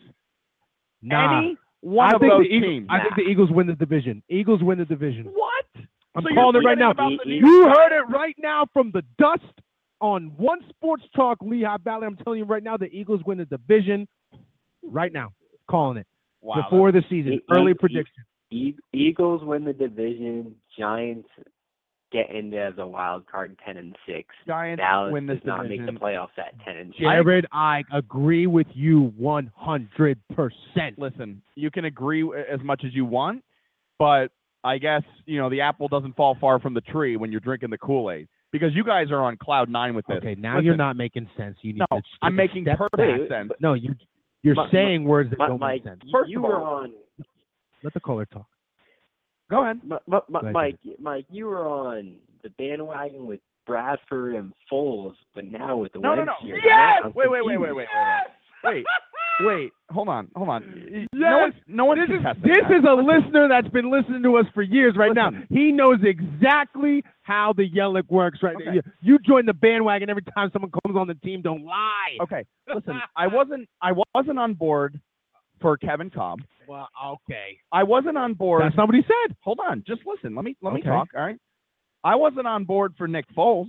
nah. Any one I of think those the Eagles, teams. I think the Eagles win the division. Eagles win the division. What? I'm So you're calling it right forgetting now. about the You New You York heard it right now from the dust on One Sports Talk, Lehigh Valley. I'm telling you right now, the Eagles win the division right now. Calling it Wow, before the season. E- Early e- prediction. E- Eagles win the division. Giants get into as a wild card, ten and six. Giants Dallas win this does not division. make the playoffs at ten and six. Jared, I agree with you one hundred percent. Listen, you can agree w- as much as you want, but I guess, you know, the apple doesn't fall far from the tree when you're drinking the Kool-Aid, because you guys are on cloud nine with this. Okay, now Listen, you're not making sense. You need No, to take I'm a making step perfect back. sense. No, you you're Mi- saying words that Mi- don't Mike, make sense. First you of were all- on. Let the caller talk. Go ahead. Mi- Mi- Mi- ahead, Mike, Mike, you were on the bandwagon with Bradford and Foles, but now with the No, no, Wentz no. here, Yes! I'm Wait, wait, wait, wait, confused. wait, wait, wait. Wait, wait. Hold on, hold on. No Yes! one's, no one's This is contesting this that. is a listener that's been listening to us for years right now. Listen. He knows exactly how the Yellick works right now. Okay. You, you join the bandwagon every time someone comes on the team. Don't lie. Okay, listen. I wasn't. I wasn't on board for Kevin Cobb. Well, okay. I wasn't on board. That's not what he said. Hold on. Just listen. Let me let me Okay. talk. All right. I wasn't on board for Nick Foles.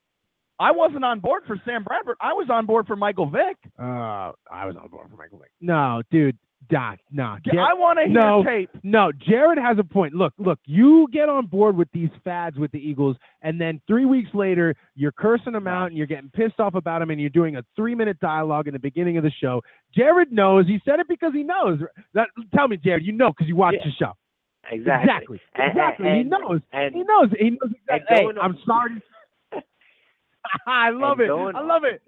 I wasn't on board for Sam Bradford. I was on board for Michael Vick. Uh, I was on board for Michael Vick. No, dude. Doc, no. Yeah, I want to hear no. tape. No, Jared has a point. Look, look, you get on board with these fads with the Eagles, and then three weeks later, you're cursing them out and you're getting pissed off about them, and you're doing a three-minute dialogue in the beginning of the show. Jared knows. He said it because he knows. That, tell me, Jared, you know because you watch Yeah. the show. Exactly. Exactly. And- exactly. and- he knows. and- he knows. He knows exactly. Hey, going on- I'm sorry. I love and it. going I love it.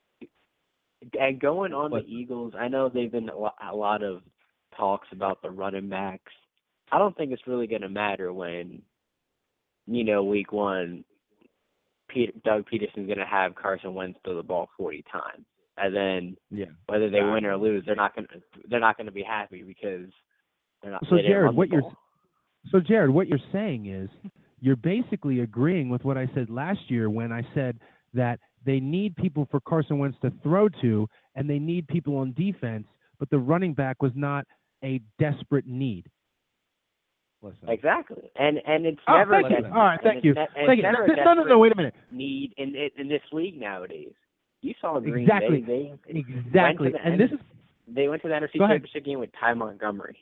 And going on What? the Eagles, I know they've been a lo- a lot of talks about the running backs. I don't think it's really going to matter when, you know, week one, Pete, Doug Peterson's going to have Carson Wentz throw the ball forty times, and then Yeah. whether they win or lose, they're not going to they're not going to be happy because they're not. So, they didn't Jared, run the what you're ball. So, Jared, what you're saying is you're basically agreeing with what I said last year when I said that they need people for Carson Wentz to throw to, and they need people on defense, but the running back was not a desperate need. Listen. Exactly, and and it's Oh, never. thank a you. desperate- All right, and thank it's you. ne- and Thank it's you. never a No, no, no, desperate wait a minute. need in in, in this league nowadays. You saw Green Exactly. Bay. They Exactly. the And this is they went to the N F C Go ahead. Championship game with Ty Montgomery.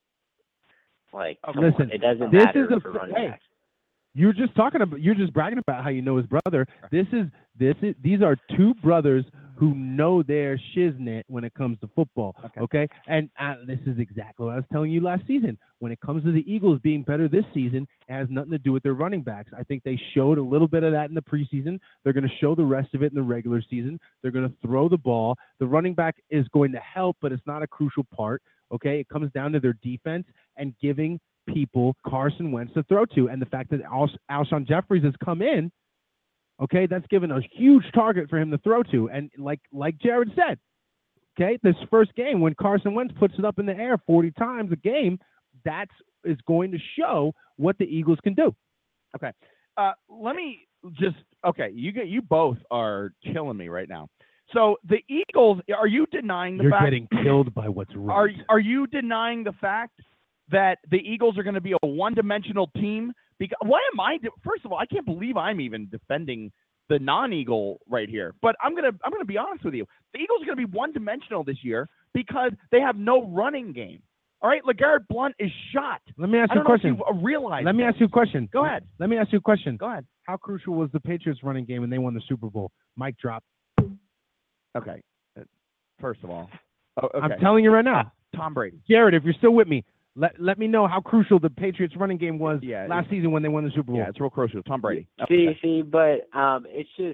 Like, Okay. come Listen, on, it doesn't this matter is a for fa- running hey, backs. you're just talking about you're just bragging about how you know his brother. This is this is these are two brothers who know their shiznit when it comes to football. Okay. Okay, and uh, this is exactly what I was telling you last season. When it comes to the Eagles being better this season, it has nothing to do with their running backs. I think they showed a little bit of that in the preseason. They're going to show the rest of it in the regular season. They're going to throw the ball. The running back is going to help, but it's not a crucial part. Okay, it comes down to their defense and giving people Carson Wentz to throw to, and the fact that Al- Alshon Jeffries has come in. Okay, that's given a huge target for him to throw to. And like like Jared said, okay, this first game when Carson Wentz puts it up in the air forty times a game, that's is going to show what the Eagles can do. Okay. Uh, let me just. Okay, you get you both are killing me right now. So the Eagles, are you denying the You're fact? getting killed by what's right. Are are you denying the fact that the Eagles are going to be a one-dimensional team? Because why am I? De- First of all, I can't believe I'm even defending the non-Eagle right here. But I'm gonna I'm gonna be honest with you. The Eagles are going to be one-dimensional this year because they have no running game. All right, LeGarrette Blount is shot. Let me ask I you a don't know if question. you realize. Let me this. ask you a question. Go ahead. Let me ask you a question. Go ahead. How crucial was the Patriots running game when they won the Super Bowl? Mic drop. Okay. Uh, First of all, oh, okay. I'm telling you right now. Tom Brady. Jared, if you're still with me, let let me know how crucial the Patriots running game was Yeah, last season when they won the Super Bowl. Yeah, it's real crucial. Tom Brady. See, Okay. see, but um, it's just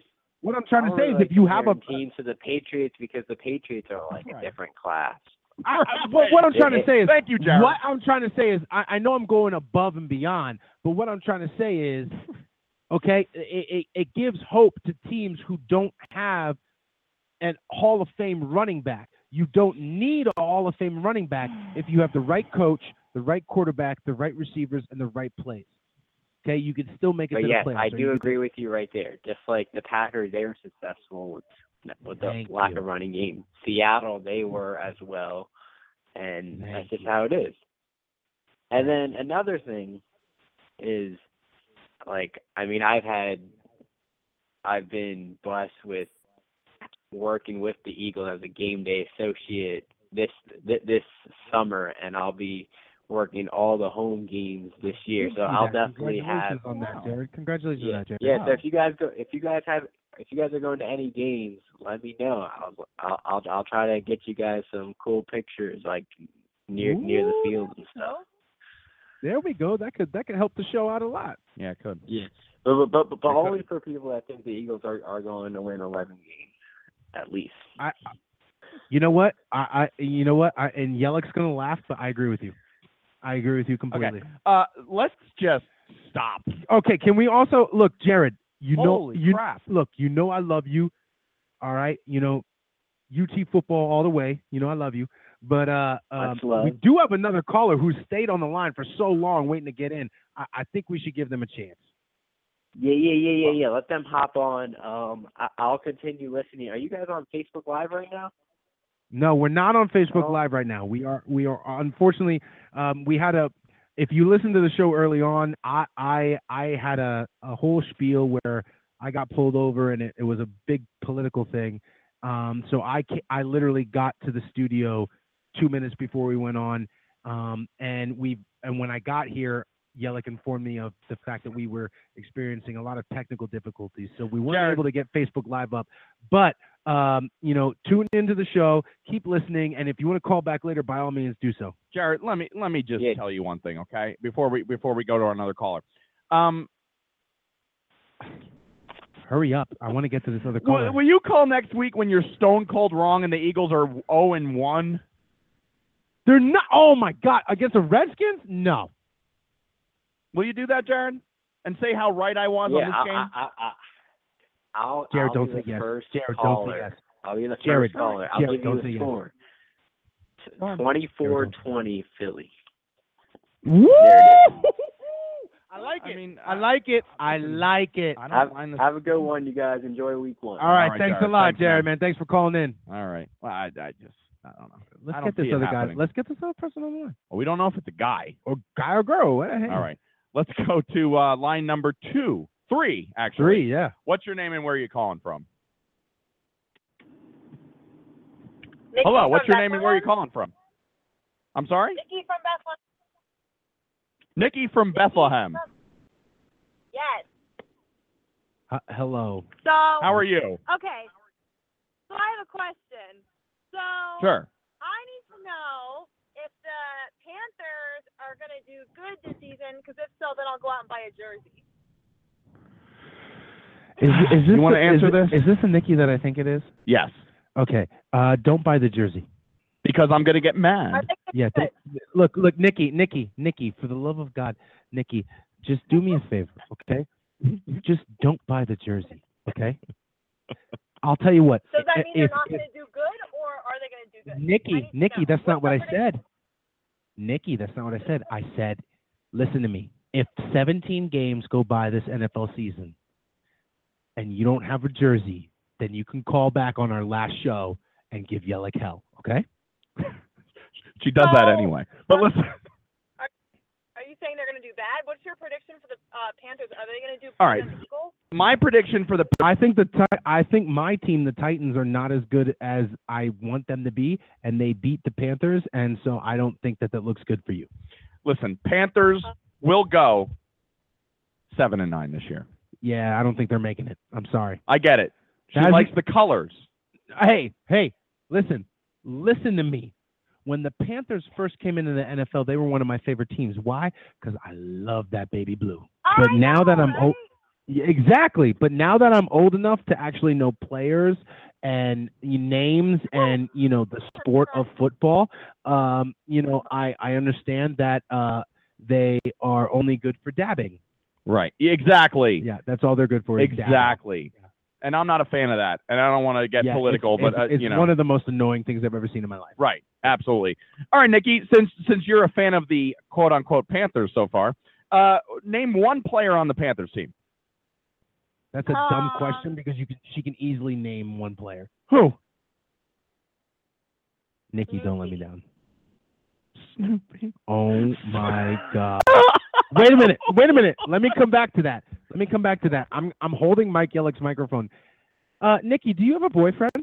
what I'm trying I to don't say really is like if you have a comparing teams to the Patriots because the Patriots are like Right. a different class. I, I, what, what I'm trying to say is, Thank you, Jared. what I'm trying to say is, I, I know I'm going above and beyond, but what I'm trying to say is, okay, it, it, it gives hope to teams who don't have an Hall of Fame running back. You don't need a Hall of Fame running back if you have the right coach, the right quarterback, the right receivers, and the right plays. Okay, you can still make it But to yes, the playoffs. I So do you- agree with you right there. Just like the Packers, they were successful with, with the Thank lack you. of running game. Seattle, they were as well, and Thank that's just you. how it is. And then another thing is, like, I mean, I've had, I've been blessed with working with the Eagles as a game day associate this th- this summer, and I'll be working all the home games this year. So I'll definitely have. Congratulations on that, Jared. Congratulations Yeah, on that, Jared. yeah. So if you guys go, if you guys have, if you guys are going to any games, let me know. I'll I'll I'll, I'll try to get you guys some cool pictures, like near near the field and stuff. There we go. That could that could help the show out a lot. Yeah, it could. Yeah, but but but, but They could. only for people that think the Eagles are, are going to win eleven games at least. I, you know what? I, I you know what? I, and Yellick's gonna laugh, but I agree with you. I agree with you completely. Okay. Uh, let's just stop. Okay, can we also look, Jared? You know, Holy you crap. look. You know, I love you. All right, you know, U T football all the way. You know, I love you. But uh, um, Much love. we do have another caller who stayed on the line for so long, waiting to get in. I, I think we should give them a chance. Yeah, yeah, yeah, yeah, yeah. Let them hop on. Um, I, I'll continue listening. Are you guys on Facebook Live right now? No, we're not on Facebook Oh. Live right now. We are we are unfortunately um, we had a if you listen to the show early on, I I, I had a, a whole spiel where I got pulled over and it, it was a big political thing. Um, so I ca- I literally got to the studio two minutes before we went on, um, and we and when I got here, Yellick informed me of the fact that we were experiencing a lot of technical difficulties, so we weren't Jared. able to get Facebook Live up. But um, you know, tune into the show, keep listening, and if you want to call back later, by all means, do so. Jared, let me let me just Yeah. tell you one thing, okay? Before we before we go to another caller. Um, Hurry up! I want to get to this other will, caller. will you call next week when you're stone cold wrong and the Eagles are zero and one? They're not. Oh my God! Against the Redskins? No. Will you do that, Jared? And say how right I was Yeah, on this I, game? I, I, I, I'll, Jared, I'll don't be say the yes. first Jared, caller. don't say yes. I'll be the Jared, first caller. I'll Jared, give don't you say a yes. score. Go on. twenty-four twenty Philly. Woo! There it I like I it. mean, I like it. I like it. I don't Have, mind this. have a good one, you guys. Enjoy week one. All right, right, thanks Jared. a lot, Thanks, Jared, man. man. Thanks for calling in. All right. Well, I, I just I don't know. Let's I don't get this see it other guy. happening. Let's get this other person on the line. Well, we don't know if it's a guy. Or guy or girl. Hey. All right. Let's go to uh, line number two. Three, actually. Three, yeah. What's your name and where are you calling from? Nikki Hello, what's from your name and where are you Bethlehem? calling from? I'm sorry? Nikki from Bethlehem. Nikki from Bethlehem. Yes. Uh, hello. So. How are you? Okay. So I have a question. So. Sure. I need to know if the Panthers are going to do good this season, because if so, then I'll go out and buy a jersey. Is, is this You wanna the- answer is, this? Is this the Nikki that I think it is? Yes. Okay. Uh, don't buy the jersey. Because I'm going to get I mad. think it's Yeah. good. Don't, look, look, Nikki, Nikki, Nikki. For the love of God, Nikki, just do me a favor, okay? Just don't buy the jersey, okay? I'll tell you what. Does that mean if, they're not if- going to do good, or are they going to do good? I Nikki, need to Nikki, know. that's not What's what I the prediction? said. Nikki, that's not what I said. I said, listen to me. If seventeen games go by this N F L season and you don't have a jersey, then you can call back on our last show and give Yellick hell, okay? She does that So- anyway. But listen. Are you saying they're going to do bad? What's your prediction for the uh, Panthers? Are they going to do All better right. than the Eagles? My prediction for the I think the Ti- I think my team, the Titans, are not as good as I want them to be, and they beat the Panthers, and so I don't think that that looks good for you. listen, Panthers will go seven and nine this year. Yeah, I don't think they're making it. I'm sorry. I get it. She That's- likes the colors. Hey, hey, listen, listen to me. When the Panthers first came into the N F L, they were one of my favorite teams. Why? Because I love that baby blue. But I now know, that I'm right? o- Yeah, exactly. But now that I'm old enough to actually know players and names and you know the sport of football, um, you know, I I understand that uh, they are only good for dabbing. Right. Exactly. Yeah, that's all they're good for. Is dabbing. Exactly. And I'm not a fan of that. And I don't want to get Yeah, political, it's, but it's, uh, it's you know, one of the most annoying things I've ever seen in my life. right. Absolutely. All right, Nikki. Since since you're a fan of the quote unquote Panthers so far, uh, name one player on the Panthers team. That's a dumb Um, question because you can she can easily name one player. Who? Nikki, don't let me Snoopy. down. Snoopy. Oh my God. Wait a minute. Wait a minute. Let me come back to that. Let me come back to that. I'm I'm holding Mike Yellick's microphone. Uh, Nikki, do you have a boyfriend?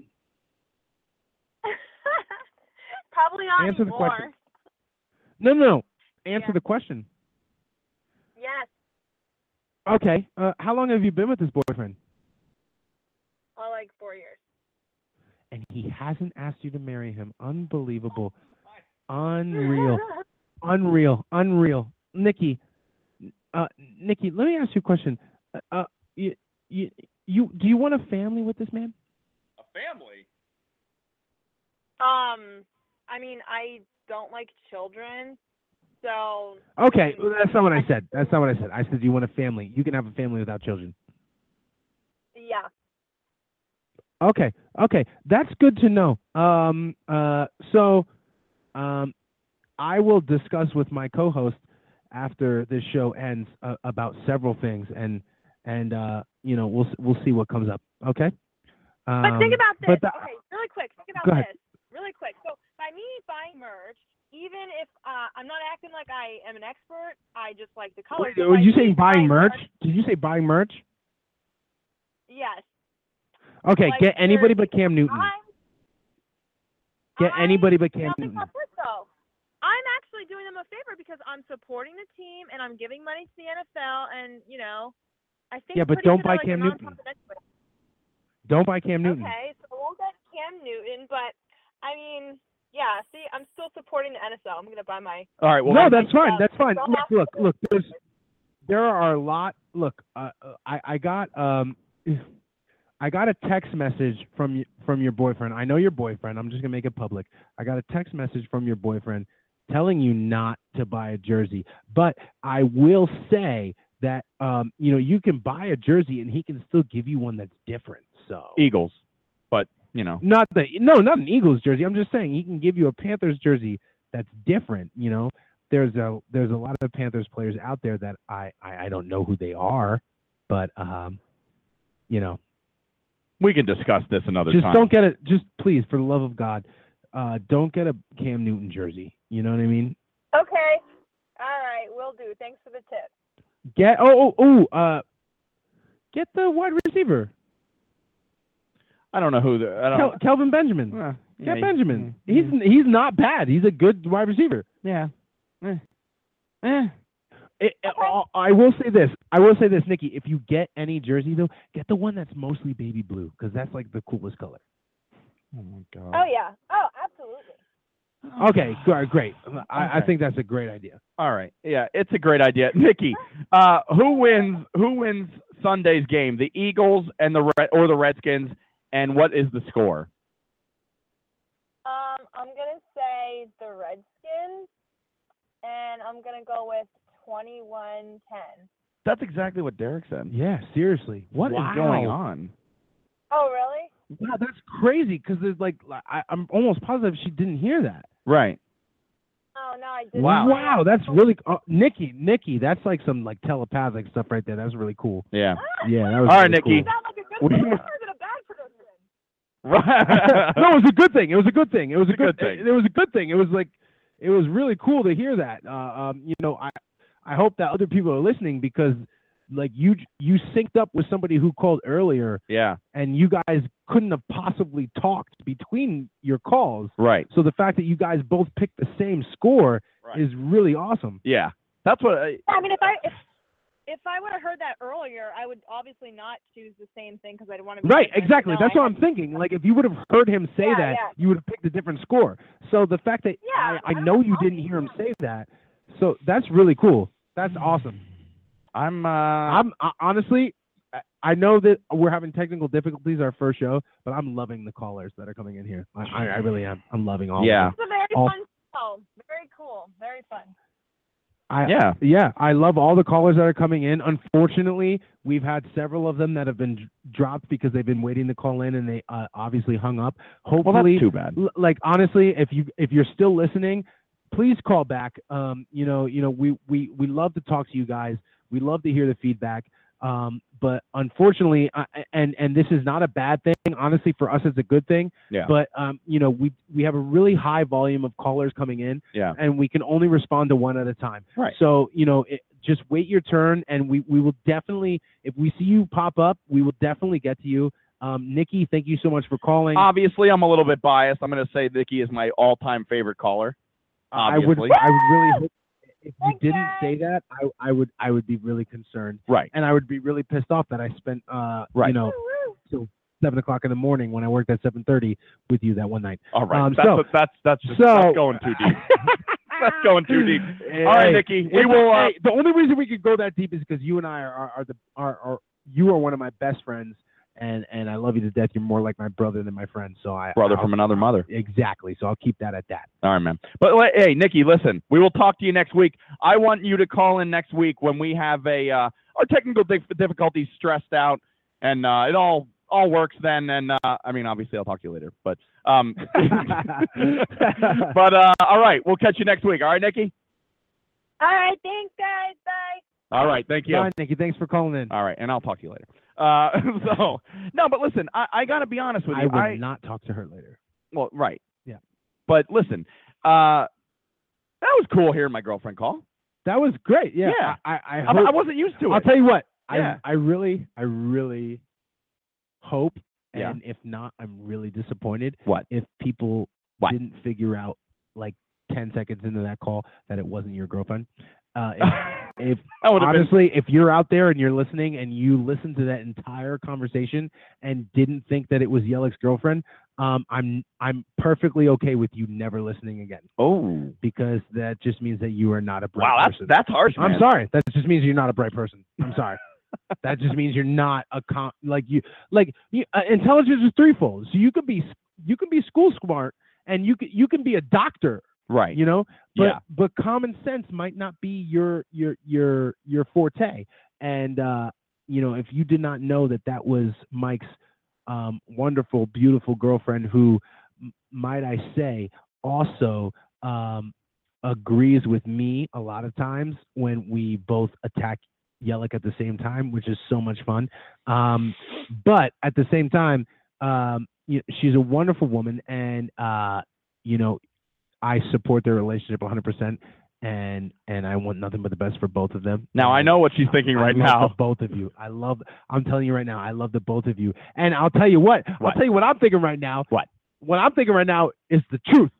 Probably not Answer the anymore. question. No, no, no. Answer Yeah. the question. Yes. Okay. Uh, how long have you been with this boyfriend? Oh, like four years. And he hasn't asked you to marry him. Unbelievable. Unreal. Unreal. Unreal. Nikki, uh, Nikki, let me ask you a question. Uh, uh, you, you, you, do you want a family with this man? A family. Um, I mean, I don't like children, so. Okay, well, that's not what I said. That's not what I said. I said, do you want a family? You can have a family without children. Yeah. Okay, okay, that's good to know. Um, uh, so, um, I will discuss with my co-host after this show ends uh, about several things, and and uh, you know, we'll we'll see what comes up. Okay. Um, But think about this. but the- Okay, really quick. Think Go about ahead. this. Really quick. So by me buying merch, even if uh, I'm not acting like I am an expert, I just like the colors. Wait, So were by you me saying buying merch? Did you say buying merch? Yes. Okay, Like get anybody jerseys. but Cam Newton. I'm, Get I, anybody but Cam now think Newton. about this though. I'm actually doing them a favor because I'm supporting the team and I'm giving money to the N F L, and you know, I think. Yeah, but pretty don't sure buy like Cam a Newton. nonprofit anyway. Don't buy Cam Newton. Okay, so we'll get Cam Newton, but I mean, yeah. See, I'm still supporting the N F L. I'm gonna buy my. All right. Well, No, I'm- that's fine. That's fine. Don't Look, ask look, me. look. There's, there are a lot. Look, uh, uh, I, I got, um, I got a text message from y- from your boyfriend. I know your boyfriend. I'm just gonna make it public. I got a text message from your boyfriend telling you not to buy a jersey. But I will say that, um, you know, you can buy a jersey and he can still give you one that's different. So Eagles, but you know. not the no, not an Eagles jersey. I'm just saying he can give you a Panthers jersey that's different. You know, there's a there's a lot of Panthers players out there that I I, I don't know who they are, but um, you know, We can discuss this another just time. don't get it. Just please, for the love of God, uh, don't get a Cam Newton jersey. You know what I mean? Okay. All right, will do. Thanks for the tip. Get oh oh oh uh, get the wide receiver, I don't know who the. I Kel- don't. Kelvin Benjamin. Uh, Get yeah, Benjamin. yeah, He's he's not bad. He's a good wide receiver. Yeah. Eh. Eh. It, I- I will say this. I will say this, Nikki. If you get any jersey though, get the one that's mostly baby blue because that's like the coolest color. Oh my God. Oh yeah. Oh, absolutely. Okay, great. great. I, I Okay. think that's a great idea. All right. Yeah, it's a great idea, Nikki. Uh, who wins? Who wins Sunday's game? The Eagles and the Red, or the Redskins? And what is the score? Um, I'm gonna say the Redskins, and I'm gonna go with twenty-one ten. That's exactly what Derek said. Yeah, seriously. What is Wow. going on? Oh really? Wow, that's crazy because there's like I, I'm almost positive she didn't hear that. Right. Oh no, I didn't. Wow. Wow, that's really uh, Nikki. Nikki, that's like some like telepathic stuff right there. That was really cool. Yeah. Yeah, that was. All right, really Nikki. Is that like a good We- person or is it a bad person? Cool. No, it was a good thing. It was a good thing. It was a It's a good, good thing. It, it was a good thing. It was like, it was really cool to hear that. Uh, um, you know, I, I hope that other people are listening because, like you, you synced up with somebody who called earlier, Yeah. and you guys couldn't have possibly talked between your calls. Right. So the fact that you guys both picked the same score Right. is really awesome. Yeah. That's what. I, I mean, if I if, if I would have heard that earlier, I would obviously not choose the same thing because I'd want to. Be Right, different. exactly. No, That's I what had- I'm thinking. Like, if you would have heard him say Yeah, that, yeah. you would have picked a different score. So the fact that Yeah, I, I I don't know you know. didn't hear him say that, so that's really cool. That's awesome. I'm. Uh, I'm I, honestly, I know that we're having technical difficulties our first show, but I'm loving the callers that are coming in here. I, I, I really am. I'm loving all Yeah. of them. It's a very All- fun show. Very cool. Very fun. I, Yeah. Yeah, I love all the callers that are coming in. Unfortunately, we've had several of them that have been d- dropped because they've been waiting to call in and they uh, obviously hung up. Well, Hopefully, that's too bad. l- like honestly, if you if you're still listening, please call back. Um, you know, you know, we we we love to talk to you guys. We love to hear the feedback. Um, but unfortunately, uh, and and this is not a bad thing. Honestly, for us, it's a good thing. Yeah. But um, you know, we we have a really high volume of callers coming in, Yeah. and we can only respond to one at a time. Right. So you know, it, just wait your turn, and we we will definitely, if we see you pop up, we will definitely get to you. Um, Nikki, thank you so much for calling. Obviously, I'm a little bit biased. I'm going to say Nikki is my all-time favorite caller. I would Obviously. I would really hope if you Thank didn't you. say that, I I would I would be really concerned, Right. and I would be really pissed off that I spent uh Right. you know Woo-woo. till seven o'clock in the morning when I worked at seven thirty with you that one night. All right. Um, that's, so- that's that's just so- that's going too deep. That's going too deep. All right, Hey, Nikki. We it's- will. Uh, hey, the only reason we could go that deep is because you and I are, are, are the are, are you are one of my best friends, and and I love you to death. You're more like my brother than my friend. So I brother I'll- from another mother. exactly. So I'll keep that at that. All right, man. But li- hey, Nikki, listen. We will talk to you next week. I want you to call in next week when we have a uh, our technical dif- difficulties stressed out, and uh, it all all works then. And uh, I mean, obviously, I'll talk to you later. But um, but uh, all right, we'll catch you next week. All right, Nikki. All right. Thanks, guys. Bye. All right, thank you. Bye, Nikki. Thanks for calling in. All right, and I'll talk to you later. Uh, so no, but listen, I, I got to be honest with I you. will I not talk to her later. well, right. Yeah. But listen, uh, that was cool hearing my girlfriend call. That was great. Yeah. Yeah. I I, I, I, hope, I wasn't used to it. I'll tell you what. Yeah. I I really I really hope, and Yeah. if not, I'm really disappointed. What? If people What? didn't figure out like ten seconds into that call that it wasn't your girlfriend. Uh, if, if That would have been honestly, if you're out there and you're listening and you listened to that entire conversation and didn't think that it was Yelik's girlfriend, um, I'm I'm perfectly okay with you never listening again, oh because that just means that you are not a bright wow, that's person. that's harsh, man. I'm sorry. That just means you're not a bright person. I'm sorry. That just means you're not a com- like you like you, uh, intelligence is threefold. So you could be you can be school smart and you can you can be a doctor, Right. you know. But Yeah. but common sense might not be your your your your forte. And uh, you know, if you did not know that that was Mike's um, wonderful, beautiful girlfriend, who m- might I say also um, agrees with me a lot of times when we both attack Yelik at the same time, which is so much fun. Um, but at the same time, um, you she's a wonderful woman, and uh, you know, I support their relationship one hundred percent, and and I want nothing but the best for both of them. Now I And know what she's thinking I right love now. the both of you. I love. I'm telling you right now. I love the both of you. And I'll tell you what. What? I'll tell you what I'm thinking right now. What? What I'm thinking right now is the truth.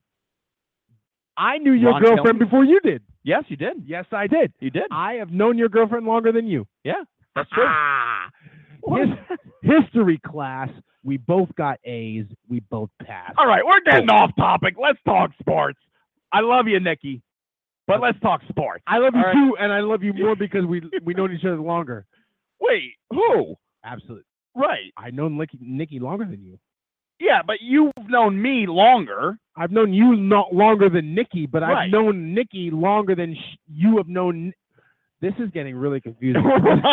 I knew your Ron girlfriend Kelly? before you did. Yes, you did. Yes, I did. You did. I have known your girlfriend longer than you. Yeah, that's true. Ah, What? his, history class. We both got A's. We both passed. All right, we're getting off topic. Let's talk sports. I love you, Nikki, but let's talk sports. I love you All right. too, and I love you more because we we known each other longer. Wait, who? Absolutely. Right. I've known Nikki, Nikki longer than you. Yeah, but you've known me longer. I've known you not longer than Nikki, but Right. I've known Nikki longer than sh- you have known. This is getting really confusing.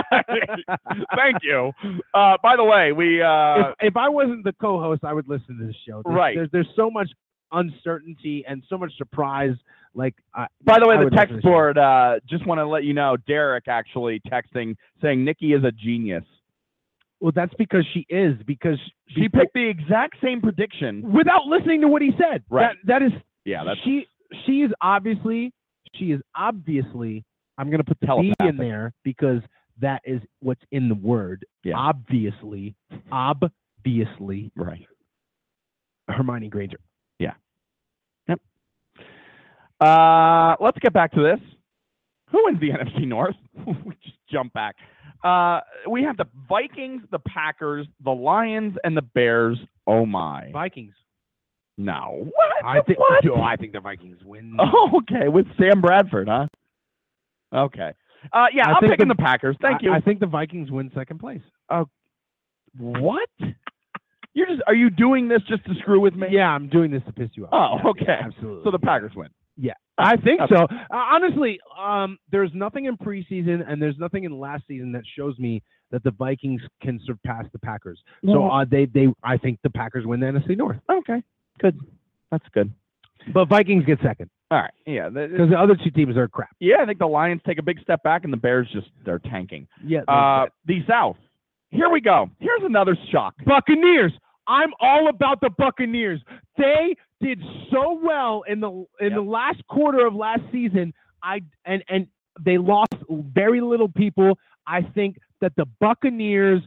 Thank you. Uh, by the way, we uh, if, if I wasn't the co-host, I would listen to this show. There's, Right. There's there's so much uncertainty and so much surprise. Like, I, by the way, I the would listen text to the show. board. Uh, just want to let you know, Derek actually texting saying Nikki is a genius. Well, that's because she is because She before- picked the exact same prediction. without listening to what he said. Right. That, that is Yeah, that's she. She is obviously. She is obviously. I'm going to put the B in Telepathic. there because that is what's in the word. Yeah. Obviously. Obviously. right. Hermione Granger. Uh, let's get back to this. Who wins the N F C North? We just jump back. Uh, we have the Vikings, the Packers, the Lions, and the Bears. Oh my! Vikings. No. What? I think. What? Oh, I think the Vikings win. Oh, okay, with Sam Bradford, huh? Okay. Uh, yeah, I I'm think picking the- the, Packers. Thank I- you. I think the Vikings win second place. Oh, What? You're just? Are you doing this just to screw with me? Yeah, I'm doing this to piss you off. Oh, Yeah, okay. yeah, absolutely. So the Packers win. Yeah, I think Okay. so. Uh, honestly, um, there's nothing in preseason and there's nothing in last season that shows me that the Vikings can surpass the Packers. So Well- uh, they, they, I think the Packers win the N F C North. Okay. Good. That's good. But Vikings get second All right. Yeah. the- because the other two teams are crap. yeah. I think the Lions take a big step back, and the Bears just they're tanking. Yeah. they're Uh, good. the South. Here we go. Here's another shock. Buccaneers. I'm all about the Buccaneers. They did so well in the in Yep. the last quarter of last season. I and and they lost very little people. I think that the Buccaneers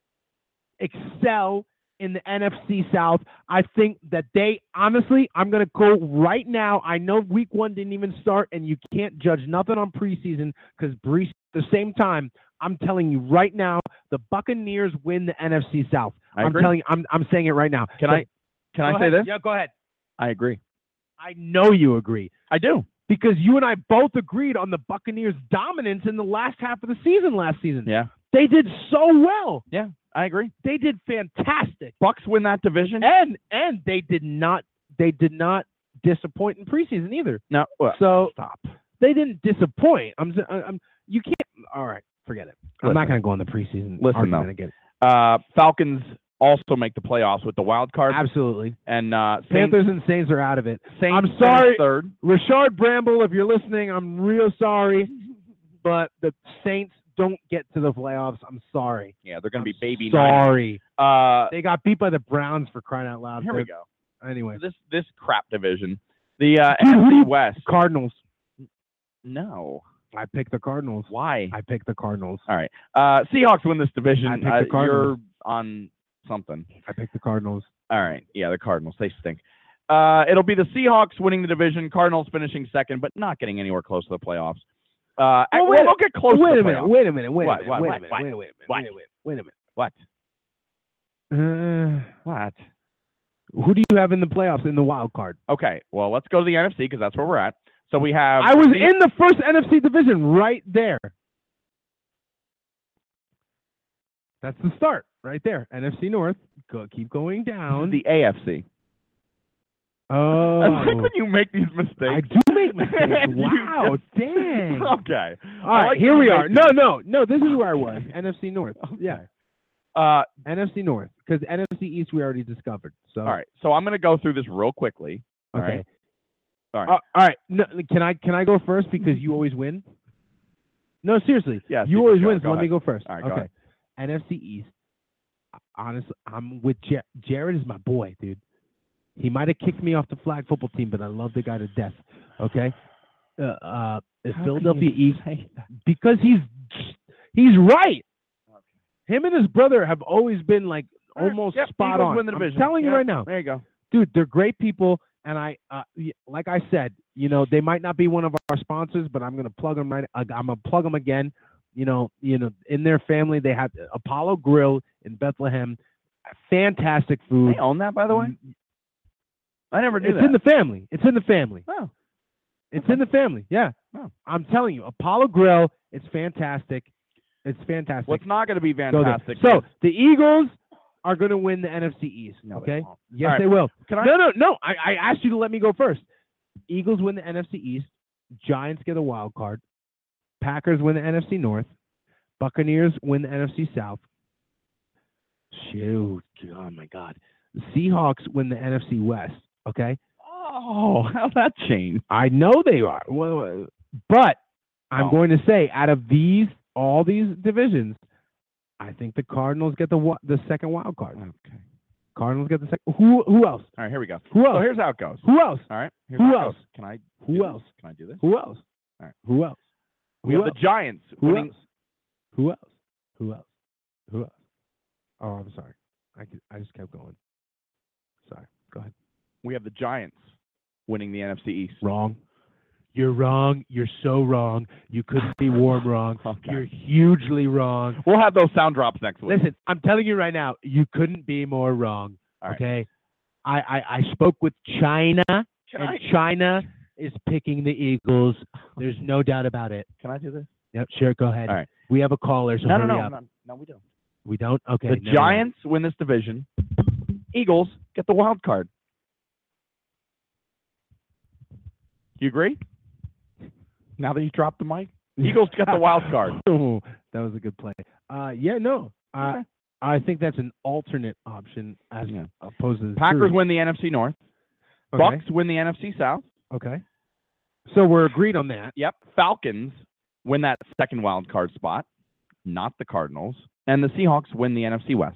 excel in the N F C South. I think that they honestly, I'm gonna go right now. I know week one didn't even start, and you can't judge nothing on preseason because Brees. At the same time, I'm telling you right now, the Buccaneers win the N F C South. I I'm agree. telling you, I'm I'm saying it right now. Can So- I can I go say ahead. this? Yeah, go ahead. I agree. I know you agree I do. because you and I both agreed on the Buccaneers' dominance in the last half of the season last season. Yeah. They did so well. Yeah. I agree. They did fantastic. Bucks win that division. And and they did not they did not disappoint in preseason either. No. Well, So stop. they didn't disappoint. I'm s- I'm you can't. All right, forget it. I'm not Listen. going to go on the preseason Listen, argument though. again. Uh, Falcons also make the playoffs with the wild card, Absolutely. and uh, Saints, Panthers and Saints are out of it. Saints I'm finish sorry. third. Rashard Bramble, if you're listening, I'm real sorry, but the Saints don't get to the playoffs. I'm sorry. Yeah, they're going to be baby. Sorry. Niners. Uh, They got beat by the Browns for crying out loud. here we They're- go. Anyway, This this crap division, the uh, Dude, who N do F C you- West. Cardinals. No. I picked the Cardinals. Why? I picked the Cardinals. All right. Uh, Seahawks win this division. I picked the Uh, Cardinals. you're on something. I picked the Cardinals. All right. Yeah, the Cardinals. They stink. Uh, it'll be the Seahawks winning the division, Cardinals finishing second, but not getting anywhere close to the playoffs. Uh, Well, we'll, wait a- we'll get close Wait to a the minute. playoffs. Wait a minute. Wait a What, minute. what, Wait a what, minute. what? Wait a minute. What? Wait a minute. Wait a minute. What? Uh, What? who do you have in the playoffs in the wild card? Okay. Well, let's go to the N F C because that's where we're at. So we have. I was the- in the first N F C division right there. That's the start right there. N F C North. Go, keep going down. the A F C. oh, I like when you make these I mistakes. do make mistakes. You Wow, just- dang. Okay. All right, like here when we you are. make No, these- no, no. This is where I was. N F C North. Yeah, Uh, N F C North. Because N F C East we already discovered. So all right. So I'm going to go through this real quickly. all Okay. right? All right. Uh, all right. No, can I can I go first because you always win? No, seriously. Yeah, you Steve, always go- win. go So let me ahead. go first. All right, go okay. ahead. N F C East. Honestly, I'm with Jar- Jared. Is my boy, dude. He might have kicked me off the flag football team, but I love the guy to death. Okay. Uh, uh, the How Philadelphia can you Eagles say that? because he's he's right. Him and his brother have always been like All right, almost yep, spot Eagles on. win the I'm division. telling you Yep, right now, There you go. dude, they're great people, and I, uh, y- like I said, you know, they might not be one of our sponsors, but I'm gonna plug them right. uh, I'm gonna plug them again. You know, you know, in their family, they have Apollo Grill in Bethlehem. Fantastic food. They own that, by the way. I never knew It's that. in the family. It's in the family. oh, It's Okay. in the family. Yeah. Oh. I'm telling you, Apollo Grill. It's fantastic. It's fantastic. what's not going to be Go there. fantastic? So is- the Eagles are going to win the N F C East. No, they okay. won't. Yes, All right. they will. Can I? No, no, no. I, I asked you to let me go first. Eagles win the N F C East. Giants get a wild card. Packers win the N F C North. Buccaneers win the N F C South. Shoot. Oh, my God. The Seahawks win the N F C West. Okay. Oh, how'd that change? I know they are. Well, but I'm Oh. going to say out of these, all these divisions, I think the Cardinals get the wa- the second wild card. Okay. Cardinals get the second. Who who else? All right, here we go. Who So else? here's how it goes. Who else? All right. Here's Who how it else? goes. Can I? Who do else? This? Can I do this? Who else? All right. Who else? We Who have else? the Giants Who winning. else? Who else? Who else? Who else? Oh, I'm sorry. I could, I just kept going. Sorry. Go ahead. We have the Giants winning the N F C East. Wrong. You're wrong. You're so wrong. You couldn't be warm wrong. Okay. You're hugely wrong. We'll have those sound drops next week. Listen, I'm telling you right now, you couldn't be more wrong. All right. Okay. I, I, I spoke with China, Can and I? China is picking the Eagles. There's no doubt about it. Can I do this? Yep, sure. Go ahead. All right. We have a caller, so No, no, hurry no, up. no, no, we don't. We don't? Okay. The never mind. Giants win this division. Eagles get the wild card. You agree? Now that you dropped the mic, Eagles get the wild card. Oh, that was a good play. Uh, yeah, no. Uh, Okay. I think that's an alternate option as Yeah. opposed to the Packers truth. win the N F C North. Okay. Bucks win the N F C South. Okay. So we're agreed on that. Yep. Falcons win that second wild card spot, not the Cardinals. And the Seahawks win the N F C West.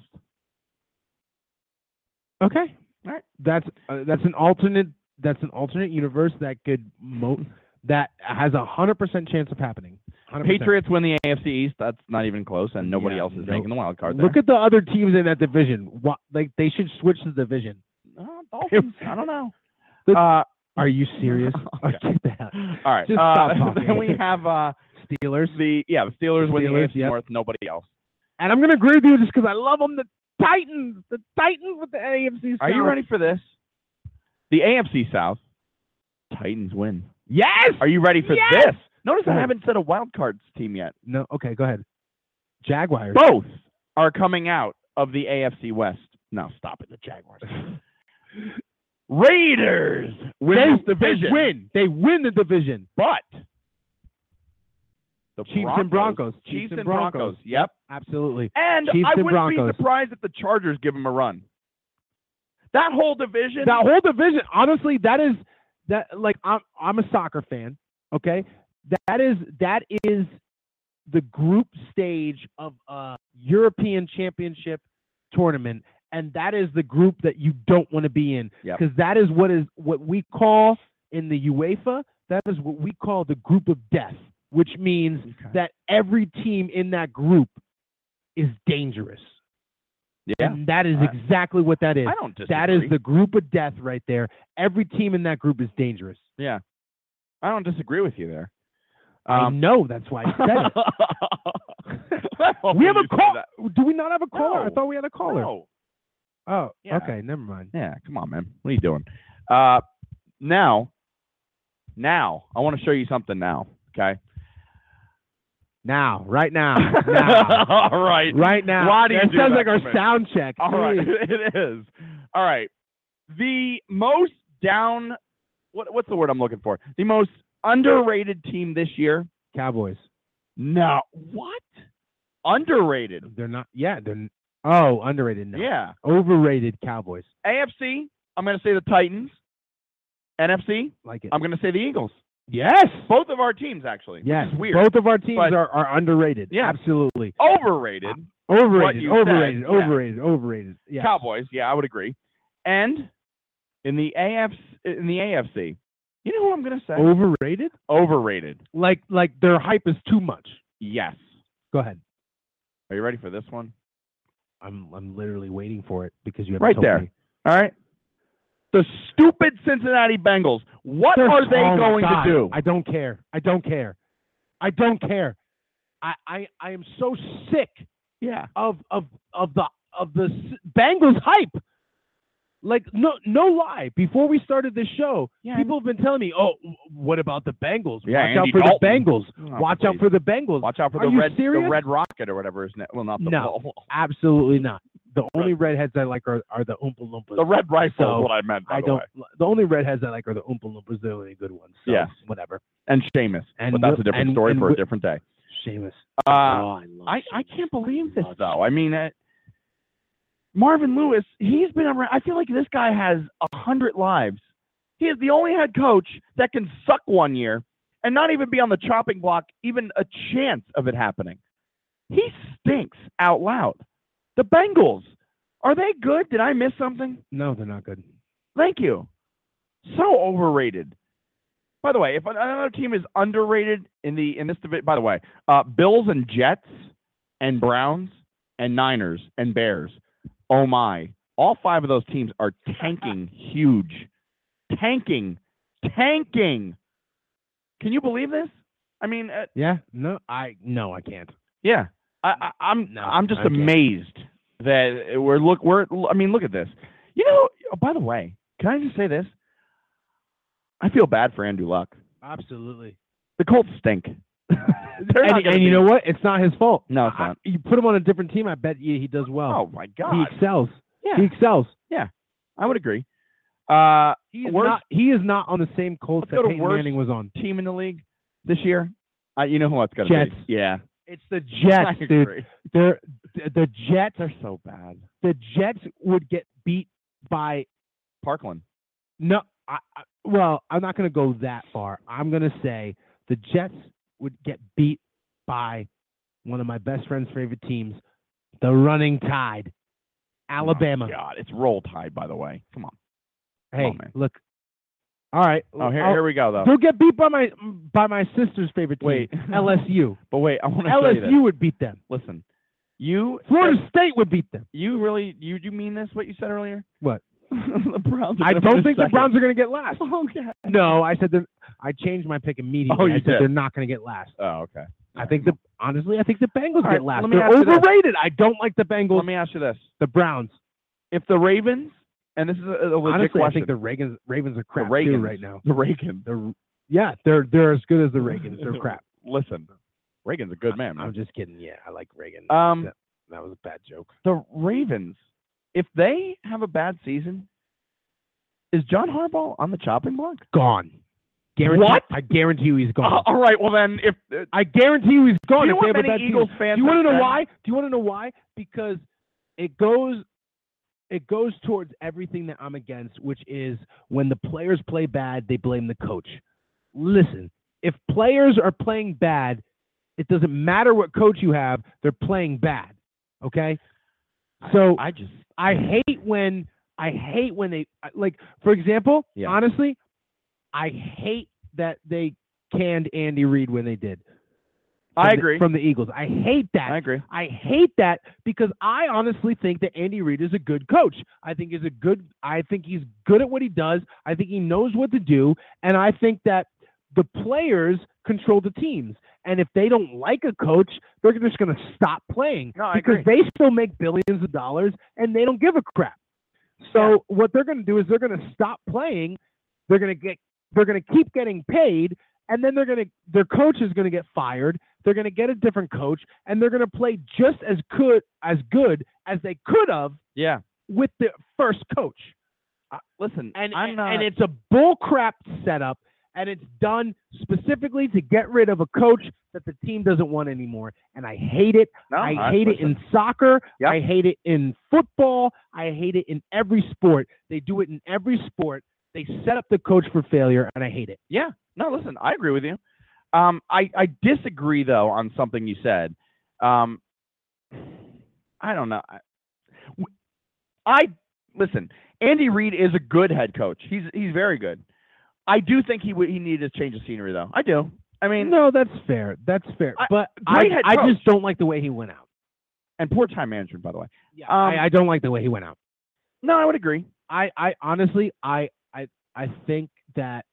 Okay. All right. That's uh, that's an alternate that's an alternate universe that could mo- that has a hundred percent chance of happening. one hundred percent. Patriots win the A F C East. That's not even close, and nobody Yeah, else is no. making the wild card there. Look at the other teams in that division. What, like they should switch the division. Uh, Dolphins. I don't know. The- Uh, Are you serious? Okay. Get that. all right. Just uh, stop talking. Then we have uh, Steelers. the yeah the Steelers, win the Steelers, A F C yep. North. Nobody else. And I'm gonna agree with you just because I love them. The Titans. The Titans with the A F C South. Are you ready for this? The A F C South. Titans win. Yes. Are you ready for Yes! this? Notice Go I ahead. haven't said a wild cards team yet. No. Okay. Go ahead. Jaguars. Both are coming out of the A F C West. No, stop it. The Jaguars. Raiders win They, this division. they win. They win the division. But the Chiefs and Broncos. Chiefs and Broncos. Yep. Absolutely. And Chiefs I and wouldn't be Broncos. surprised if the Chargers give them a run. That whole division. That whole division. Honestly, that is that. Like I'm. I'm a soccer fan. Okay. That is that is the group stage of a European Championship tournament, and that is the group that you don't want to be in, Yep. because that is what is what we call in the UEFA. That is what we call the group of death, which means Okay. that every team in that group is dangerous. yeah. And that is All right. exactly what that is. I don't disagree. That is the group of death right there. Every team in that group is dangerous. Yeah. I don't disagree with you there. I Um, know. That's why I said it. We have a call. Do we not have a caller? I No. thought we had a caller. No. Oh, Yeah. okay. Never mind. Yeah, come on, man. What are you doing? Uh, now, now, I want to show you something now, okay? Now, right now, now, All right. right now. Why do you that do sounds that like our to me? sound check. All right. Please. It is. All right. The most down, what, what's the word I'm looking for? The most underrated team this year? Cowboys. No. What? Underrated. They're not. Yeah. They're. n- Oh, underrated. No. Yeah. Overrated Cowboys. A F C, I'm going to say the Titans. N F C, Like it. I'm going to say the Eagles. yes. Both of our teams, actually. which Yes. is weird. Both of our teams But- are, are underrated. Yeah. Absolutely. Overrated. Overrated. you Overrated. said, yeah. Overrated. Overrated. Yeah. Cowboys, yeah, I would agree. And in the A F C, in the A F C, you know what I'm going to say? Overrated. Overrated. Like like their hype is too much. Yes. Go ahead. Are you ready for this one? I'm I'm literally waiting for it because you haven't Right told there. me. All right. The stupid Cincinnati Bengals. What They're- are they oh my going God. to do? I don't care. I don't care. I don't care. I, I, I am so sick Yeah. of of of the of the S- Bengals hype. Like no no lie. Before we started this show, Yeah. people have been telling me, "Oh, w- what about the Bengals? Yeah, Watch Andy out for Dalton. the Bengals. Oh, Watch out please. for the Bengals." Watch out for Are the you red, the serious? red rocket or whatever. Isn't it? Well, not the No. ball. Absolutely not. The only redheads I like are, are the Oompa Loompas. The red rifle So, is what I meant. By I the don't. way. The only redheads I like are the Oompa Loompas. They're the only good ones. So Yes. whatever. And Sheamus. And but that's Wi- a different and- story and for a Wi- different day. Seamus. Uh, oh, I love. I, I Seamus. can't believe this Love though. I mean, uh, Marvin Lewis, he's been around. I feel like this guy has a hundred lives. He is the only head coach that can suck one year and not even be on the chopping block, even a chance of it happening. He stinks out loud. The Bengals, are they good? Did I miss something? No, they're not good. Thank you. So overrated. By the way, if another team is underrated in the in this division, by the way, uh, Bills and Jets and Browns and Niners and Bears. Oh my! All five of those teams are tanking huge, tanking, tanking. Can you believe this? I mean, uh, Yeah. No, I no, I can't. yeah. I, I, I'm No, I'm just I can't. amazed that we're look we're. I mean, look at this. You know. Oh, by the way, can I just say this? I feel bad for Andrew Luck. Absolutely. The Colts stink. They're not and, gonna and you be- know what? It's not his fault. No, it's I- not. you put him on a different team, I bet you he does well. Oh my he God. excels. Yeah. He excels. I would agree. Uh, He is Worst- not. He is not on the same Colts Let's that go to Peyton worst Manning was on. team in the league this year. Uh, you know who it's going to Jets. be? Yeah. It's the Jets, I dude. agree. They're the Jets. They're so bad. The Jets would get beat by Parkland. no. I, I, well, I'm not going to go that far. I'm going to say the Jets would get beat by one of my best friend's favorite teams, the Running Tide, Alabama. Oh, God, it's Roll Tide, by the way. Come on. Hey, on, man. look. All right. Oh, here, I'll- here we go, though. They'll get beat by my by my sister's favorite team, Wait. L S U. But wait, I want to show you this. L S U would beat them. Listen, you Florida State would beat them. you really you you mean this? What you said earlier? What? the Browns. Are I gonna don't finish think the second. Browns are going to get last. Okay. No, I said they're. I changed my pick immediately. Oh, you I said did? they're not going to get last. Oh, okay. I think the honestly, I think the Bengals All right, get last. let me They're ask you this. overrated. I don't like the Bengals. Let me ask you this: the Browns. if the Ravens, and this is a, a legit Honestly, I question, think the Ravens Ravens are crap the Reagans too right now. the Reagan. They're yeah, they're they're as good as the Reagans. They're crap. Listen, Reagan's a good man. I'm man. just kidding. Yeah, I like Reagan. Um, that, that was a bad joke. the Ravens, if they have a bad season, is John Harbaugh on the chopping block? Gone. Guarantee, What? I guarantee you he's gone. Uh, all right. Well, then, if uh, I guarantee you he's gone. do you if know they what have a many bad Eagles season. fans? Do you want to have know said- why? Do you want to know why? Because it goes it goes towards everything that I'm against, which is when the players play bad, they blame the coach. Listen, if players are playing bad, it doesn't matter what coach you have, they're playing bad. Okay? So I just I hate when I hate when they like, for example, Yeah. honestly, I hate that they canned Andy Reid when they did. I from the- agree. from the Eagles. I hate that. I agree. I hate that because I honestly think that Andy Reid is a good coach. I think he's a good I think he's good at what he does. I think he knows what to do, and I think that the players control the teams. And if they don't like a coach, they're just going to stop playing No, I because agree. they still make billions of dollars and they don't give a crap. So what they're going to do is they're going to stop playing. They're going to get they're going to keep getting paid, and then they're going to their coach is going to get fired. They're going to get a different coach, and they're going to play just as good as good as they could have Yeah. with the first coach. Uh, listen, And I'm and, not. and it's a bull crap setup, and it's done specifically to get rid of a coach that the team doesn't want anymore. And I hate it. no, I hate it in soccer. Yep. I hate it in football. I hate it in every sport. They do it in every sport. They set up the coach for failure, and I hate it. Yeah. No, listen, I agree with you. Um, I, I disagree, though, on something you said. Um, I don't know. I, I listen, Andy Reid is a good head coach. He's he's very good. I do think he would he needed to change the scenery, though. I do. I mean, No, that's fair. That's fair. I- but I, great head I coach. just don't like the way he went out. and poor time management, by the way. Yeah, Um, I, I don't like the way he went out. No, I would agree. I, I honestly, I, I, I think that.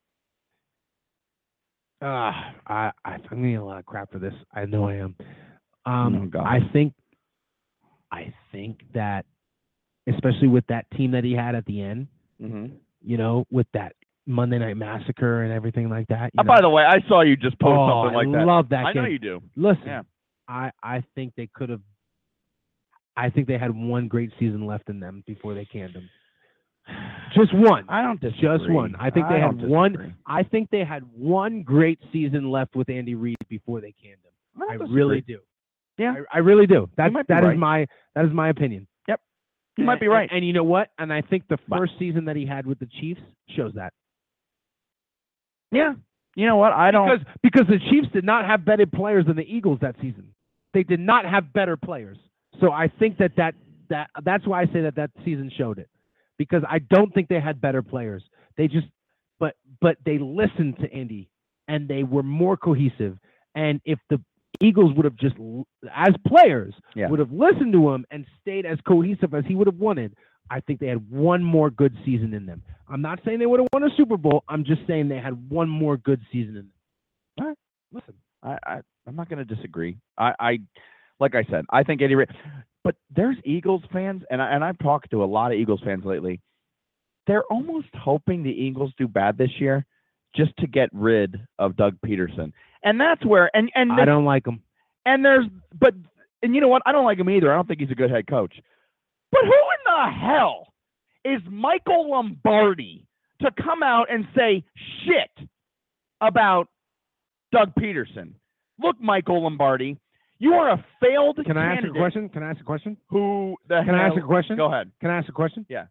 Uh, I, I, I'm getting a lot of crap for this. I know I am. Um, Oh, God. I think, I think that, especially with that team that he had at the end, Mm-hmm. you know, with that Monday Night Massacre and everything like that. You Uh, know, by the way, I saw you just post oh, something like I that. love that I game. know you do. Listen, Yeah. I, I think they could have. I think they had one great season left in them before they canned him. Just one. I don't disagree. Just one. I think they don't had one- disagree. I think they had one great season left with Andy Reid before they canned him. I, I don't really disagree. do. Yeah. I, I really do. That's might be that is right. my that is my opinion. You might be And- right. And, and you know what? And I think the But- first season that he had with the Chiefs shows that. Yeah. You know what? I don't. Because because the Chiefs did not have better players than the Eagles that season. They did not have better players. So I think that, that, that that's why I say that that season showed it. Because I don't think they had better players. They just but but they listened to Andy and they were more cohesive. And if the Eagles would have just l- as players Yeah. would have listened to him and stayed as cohesive as he would have wanted, I think they had one more good season in them. I'm not saying they would have won a Super Bowl. I'm just saying they had one more good season in them. All right. Listen, I, I I'm not going to disagree. I, I like I said, I think Eddie Reid. But there's Eagles fans, and I, and I've talked to a lot of Eagles fans lately. They're almost hoping the Eagles do bad this year, just to get rid of Doug Peterson. And that's where and and I don't like him. and there's but and you know what? I don't like him either. I don't think he's a good head coach. But who in the hell is Michael Lombardi to come out and say shit about Doug Peterson? Look, Michael Lombardi, you are a failed Can I ask candidate. a question? Can I ask a question? Who the Can I hell? ask a question? Go ahead. Can I ask a question? Yeah.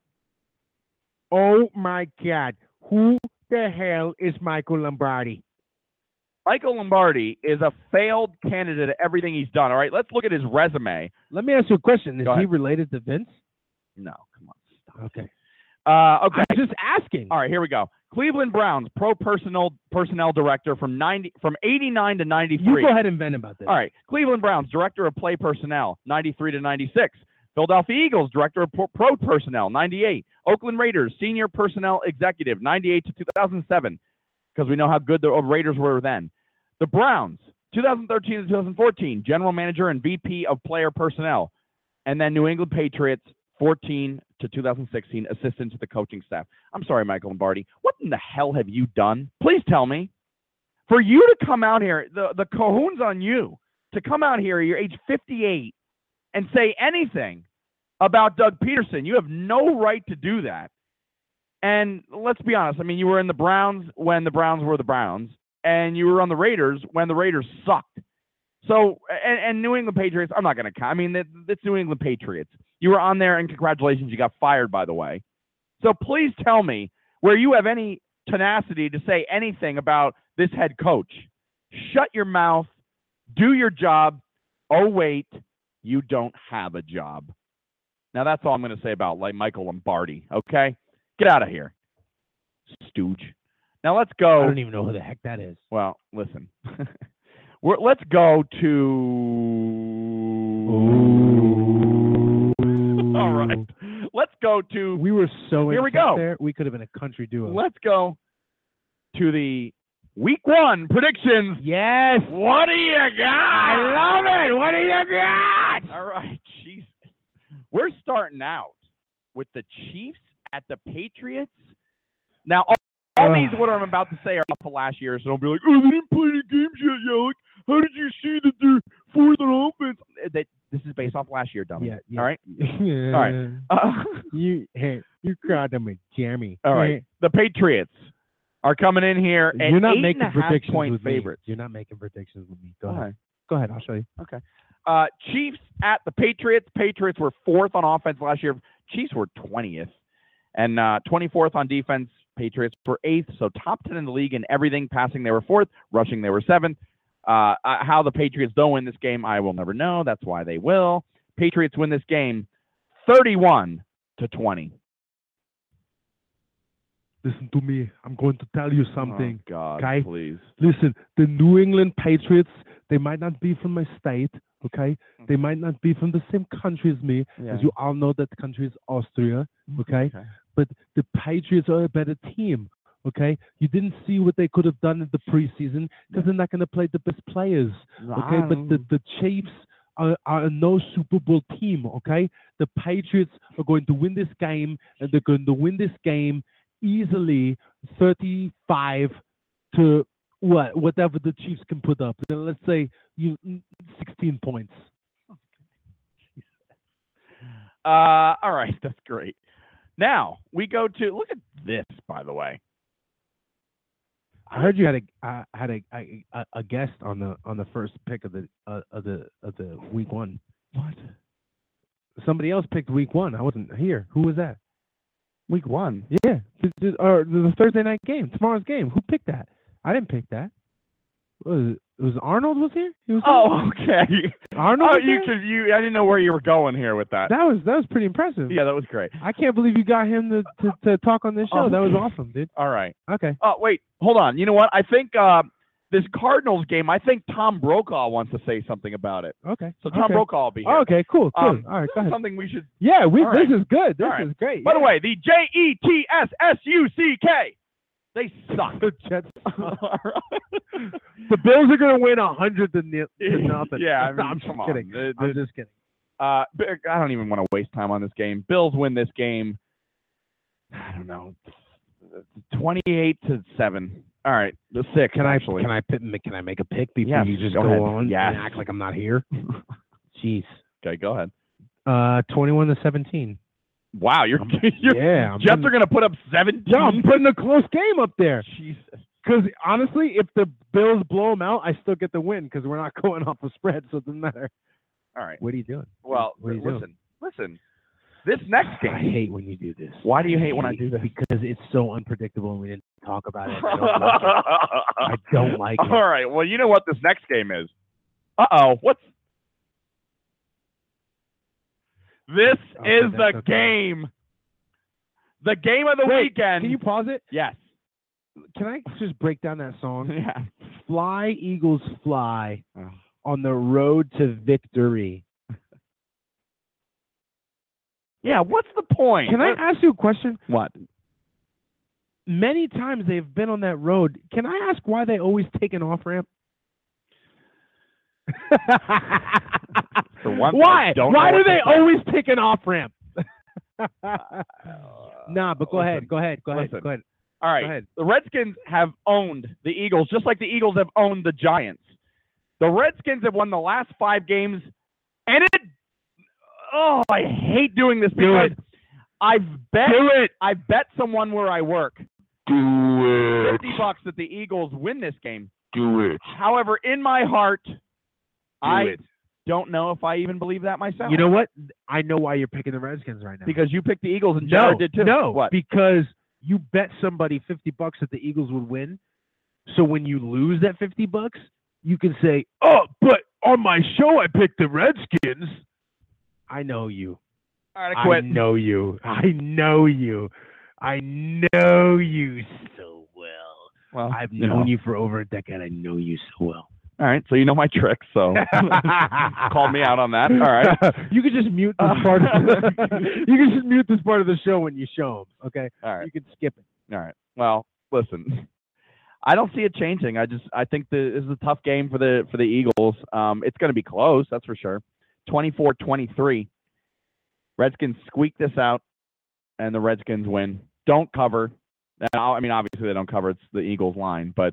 Oh my God. Who the hell is Michael Lombardi? Michael Lombardi is a failed candidate at everything he's done. All right, let's look at his resume. Let me ask you a question. Is Go he ahead. related to Vince? No, come on. Stop. Okay. Uh, okay. I'm just asking. All right, here we go. Cleveland Browns pro personnel personnel director from ninety from eighty-nine to You ninety-three. go ahead and vent about this. All right, Cleveland Browns director of play personnel ninety-three to ninety-six. Philadelphia Eagles director of pro, pro personnel ninety-eight. Oakland Raiders senior personnel executive ninety-eight to two thousand seven, because we know how good the Raiders were then. The Browns two thousand thirteen to two thousand fourteen general manager and V P of player personnel, and then New England Patriots fourteen to two thousand sixteen, assistant to the coaching staff. I'm sorry, Michael Lombardi. What in the hell have you done? Please tell me. For you to come out here, the, the cahoon's on you, to come out here, you're age fifty-eight, and say anything about Doug Peterson. You have no right to do that. And let's be honest. I mean, you were in the Browns when the Browns were the Browns, and you were on the Raiders when the Raiders sucked. So, and, and New England Patriots, I'm not going to count. I mean, it, it's New England Patriots. You were on there, and congratulations, you got fired, by the way. So please tell me where you have any tenacity to say anything about this head coach. Shut your mouth. Do your job. Oh, wait, you don't have a job. Now, that's all I'm going to say about like Michael Lombardi, okay? Get out of here, stooge. Now, let's go. I don't even know who the heck that is. Well, listen. We're, let's go to... Ooh. All right. Let's go to... We were so Here we intense go. there. We could have been a country duo. Let's go to the week one predictions. Yes. What do you got? I love it. What do you got? All right. Jeez. We're starting out with the Chiefs at the Patriots. Now, all, all these, what I'm about to say, are up to last year, so don't be like, oh, they didn't play any games yet, Yellick. How did you see that they're fourth on offense? That This is based off last year, dummy. Yeah, yeah. All right? Yeah. All right. Uh, You, hey, you called them a jammy. all right. The Patriots are coming in here at You're not eight making and a half predictions point with favorites. me. You're not making predictions with me. Go All ahead. right. Go ahead. I'll show you. Okay. Uh, Chiefs at the Patriots. Patriots were fourth on offense last year. Chiefs were twentieth. And uh, twenty-fourth on defense. Patriots were eighth. So top ten in the league in everything. Passing, they were fourth. Rushing, they were seventh. Uh, uh, how the Patriots don't win this game, I will never know. That's why they will. Patriots win this game thirty-one to twenty. Listen to me. I'm going to tell you something. Oh, God, okay? please. Listen, the New England Patriots, they might not be from my state, okay? Mm-hmm. They might not be from the same country as me, Yeah. as you all know that the country is Austria, okay? Okay. But the Patriots are a better team, okay? You didn't see what they could have done in the preseason because they're not going to play the best players, okay? But the, the Chiefs are, are a no Super Bowl team, okay? The Patriots are going to win this game, and they're going to win this game easily thirty-five to what whatever the Chiefs can put up. Let's say you sixteen points. Uh, all right, that's great. Now we go to look at this. By the way, I heard you had a uh, had a, a a guest on the on the first pick of the uh, of the of the week one. What? Somebody else picked week one. I wasn't here. Who was that? Week one. Yeah, the, the, or the Thursday night game, tomorrow's game. Who picked that? I didn't pick that. What was it? It was Arnold was here? He was Oh, okay. here? Arnold Oh, was you here? could you. I didn't know where you were going here with that. That was that was pretty impressive. Yeah, that was great. I can't believe you got him to, to, to talk on this show. Oh. That was awesome, dude. All right. Okay. Oh, wait. Hold on. You know what? I think uh, this Cardinals game. I think Tom Brokaw wants to say something about it. Okay. So Tom okay. Brokaw will be here. Okay, cool, cool. Um, All right, go ahead. Something we should. Yeah, we all this right. is good. This All right. is great. By the yeah. way, the J E T S S U C K. They suck. the Jets. All right. The Bills are gonna win a hundred to, ni- to nothing. Yeah, I mean, I'm just come on. kidding. The- I'm the- just kidding. Uh, but I don't even want to waste time on this game. Bills win this game. I don't know, twenty-eight to seven. All right, the six. Can I actually. can I pit- can I make a pick before Yes, you just go go, ahead. on Yes. and act like I'm not here? Jeez. Okay, go ahead. Uh, twenty-one to seventeen. Wow, you're, you're yeah. I'm Jets putting, are going to put up seventeen. yeah, I'm putting a close game up there. Jesus. Because honestly, if the Bills blow them out, I still get the win because we're not going off a spread, so it doesn't matter. All right. What are you doing? Well, what are you listen, doing? listen. This next game. I hate when you do this. Why do you hate when I do this? Because it's so unpredictable and we didn't talk about it. I don't like it. I don't like it. All right. Well, you know what this next game is. Uh-oh. What's This Okay, is that's the okay. game. The game of the Wait, weekend. Can you pause it? Yes. Can I just break down that song? Yeah. Fly, Eagles, fly Oh. on the road to victory. Yeah, what's the point? Can I What- ask you a question? What? Many times they've been on that road. Can I ask why they always take an off ramp? For one, why? I don't Why know do what to they say. always take an off ramp? nah, but go listen, ahead. Go ahead. Go ahead. listen. Go ahead. All right. Go ahead. The Redskins have owned the Eagles just like the Eagles have owned the Giants. The Redskins have won the last five games, and it. Oh, I hate doing this Do because it. I've bet. Do it. I've bet someone where I work Do fifty bucks that the Eagles win this game. Do it. However, in my heart, Do I it. don't know if I even believe that myself. You know what? I know why you're picking the Redskins right now. because you picked the Eagles and no, Jared did too. no, What? because you bet somebody fifty bucks that the Eagles would win. So when you lose that fifty bucks, you can say, "Oh, but on my show I picked the Redskins." I know you. All right, I I quit. know you. I know you. I know you so well. Well, I've you known know. you for over a decade. I know you so well. All right, so you know my tricks, so called me out on that. All right. You can just mute this part. Of the, you can just mute this part of the show when you show them. Okay. All right. You can skip it. All right. Well, listen. I don't see it changing. I just I think the, this is a tough game for the for the Eagles. Um, it's going to be close, that's for sure. twenty-four twenty-three. Redskins squeak this out, and the Redskins win. Don't cover. And I'll- I mean, obviously they don't cover. It's the Eagles line, but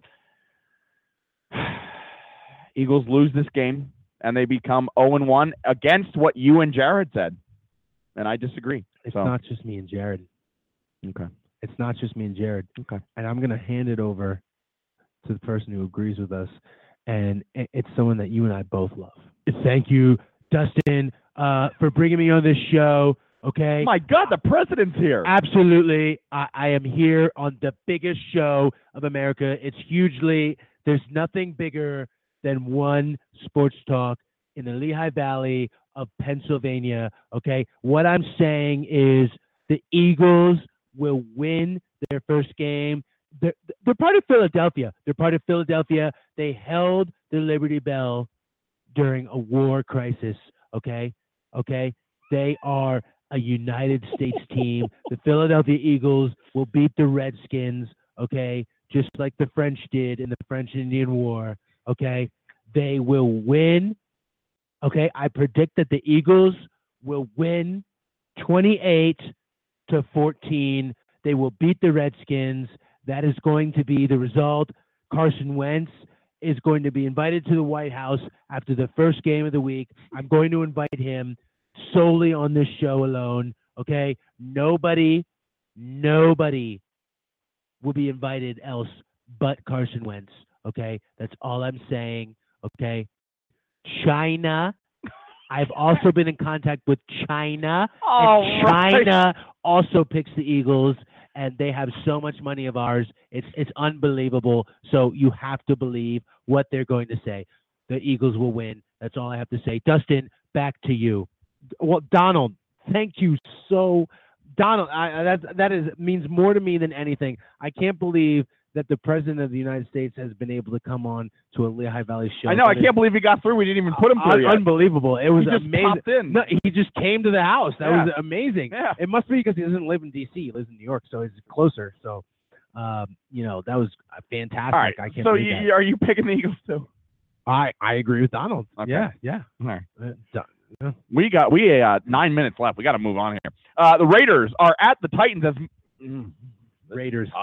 Eagles lose this game, and they become oh and one against what you and Jared said, and I disagree. It's so not just me and Jared. okay. It's not just me and Jared. Okay. And I'm going to hand it over to the person who agrees with us. And i- it's someone that you and I both love. Thank you, Dustin, uh, for bringing me on this show. Okay. My God, the president's here. Absolutely. I, I am here on the biggest show of America. It's hugely, there's nothing bigger than one sports talk in the Lehigh Valley of Pennsylvania. Okay. What I'm saying is the Eagles will win their first game. They're, they're part of Philadelphia. They're part of Philadelphia. They held the Liberty Bell during a war crisis. Okay. Okay. They are a United States team. The Philadelphia Eagles will beat the Redskins, okay, just like the French did in the French-Indian War, okay? They will win, okay? I predict that the Eagles will win twenty-eight to fourteen. They will beat the Redskins. That is going to be the result. Carson Wentz is going to be invited to the White House after the first game of the week. I'm going to invite him solely on this show alone, okay? Nobody, nobody will be invited else but Carson Wentz, okay? That's all I'm saying, okay? China, I've also been in contact with China, Oh, and right. China also picks the Eagles, and they have so much money of ours. It's it's unbelievable. So you have to believe what they're going to say. The Eagles will win. That's all I have to say. Dustin, back to you. Well, Donald, thank you so. Donald, I, that that is means more to me than anything. I can't believe that the president of the United States has been able to come on to a Lehigh Valley show. I know. I That is can't believe he got through. We didn't even put him through un- yet. Unbelievable! It was He just amazing. popped in. No, he just came to the house. That Yeah. was amazing. Yeah. It must be because he doesn't live in D C. He lives in New York, so he's closer. So, um, you know, that was fantastic. All right. I can't So believe you, that. are you picking the Eagles too? I I agree with Donald. Okay. Yeah, yeah. All right. Uh, Don- yeah. We got we uh nine minutes left. We got to move on here. Uh, the Raiders are at the Titans as mm, Raiders. tough.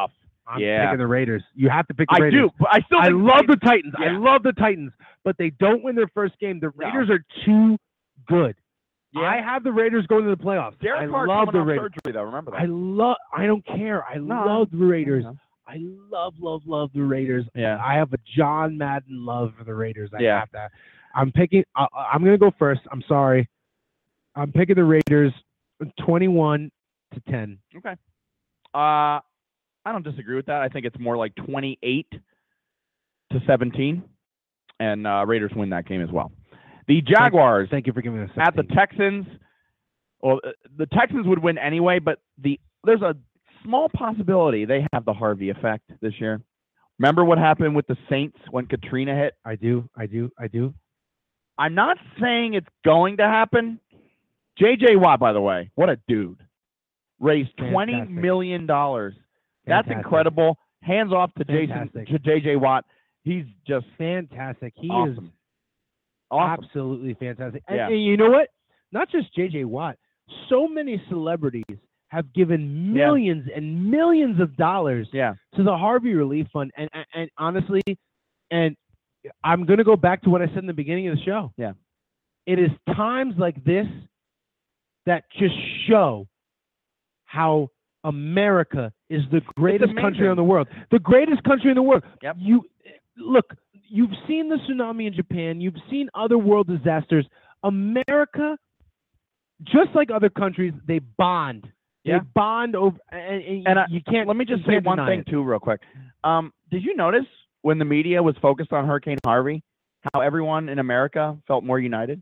I'm Yeah. picking the Raiders. You have to pick the I Raiders. do, but I still I think love the Titans- Titans. I Yeah. love the Titans, but they don't win their first game. The No. Raiders are too good. Yeah. I have the Raiders going to the playoffs. Derek I Carr love coming the off Raiders. surgery, though. Remember that. I love. I don't care. I No, love the Raiders. I know. I love, love, love the Raiders. Yeah. I have a John Madden love for the Raiders. I Yeah. have that. I'm picking. I, I'm going to go first. I'm sorry. I'm picking the Raiders, twenty-one to ten. Okay. Uh, I don't disagree with that. I think it's more like twenty-eight to seventeen, and uh, Raiders win that game as well. The Jaguars Thank you for giving us at the Texans. Well, uh, the Texans would win anyway, but the there's a small possibility they have the Harvey effect this year. Remember what happened with the Saints when Katrina hit? I do. I do. I do. I'm not saying it's going to happen. J J Watt, by the way, what a dude. Raised twenty Fantastic. million dollars. That's Fantastic. incredible. Hands off to Fantastic. Jason to J J Watt. He's just Fantastic. He awesome. is Awesome. absolutely fantastic. And, Yeah. and you know what? Not just J J Watt. So many celebrities have given Yeah. millions and millions of dollars Yeah. to the Harvey Relief Fund. And, and, and honestly, and I'm going to go back to what I said in the beginning of the show. Yeah. It is times like this that just show how America is the greatest country amazing. in the world. The greatest country in the world. Yep. You look, you've seen the tsunami in Japan, you've seen other world disasters. America, just like other countries, they bond. Yeah. They bond over, and, and, And I- you can't. Let me just you say can't one deny thing it. too, real quick. Um, did you notice when the media was focused on Hurricane Harvey, how everyone in America felt more united?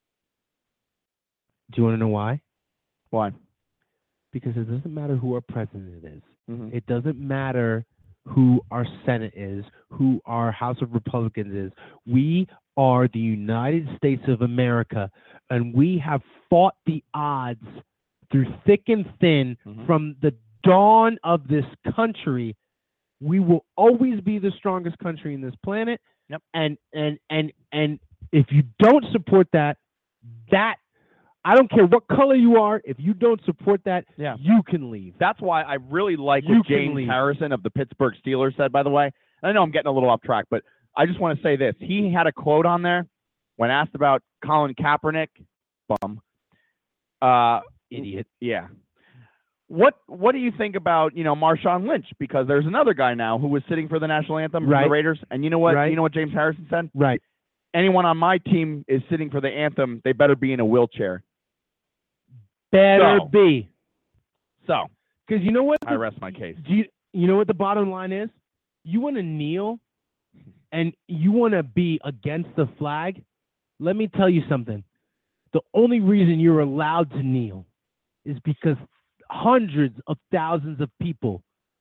Do you want to know why? Why? Because it doesn't matter who our president is. Mm-hmm. It doesn't matter who our Senate is, who our House of Republicans is. We are the United States of America, and we have fought the odds through thick and thin Mhm. from the dawn of this country. We will always be the strongest country in this planet. Yep. And and and and if you don't support that, that I don't care what color you are, if you don't support that, Yeah. you can leave. That's why I really like You what can James leave. Harrison of the Pittsburgh Steelers said, by the way. I know I'm getting a little off track, but I just want to say this. He had a quote on there when asked about Colin Kaepernick. Bum. Uh, Idiot. yeah. What What do you think about, you know, Marshawn Lynch? Because there's another guy now who was sitting for the national anthem for Right. the Raiders, and you know what? Right. You know what James Harrison said? Right. Anyone on my team is sitting for the anthem, they better be in a wheelchair. Better So- be. So Because you know what? I rest my case. Do you, you know what the bottom line is? You want to kneel and you want to be against the flag? Let me tell you something. The only reason you're allowed to kneel is because hundreds of thousands of people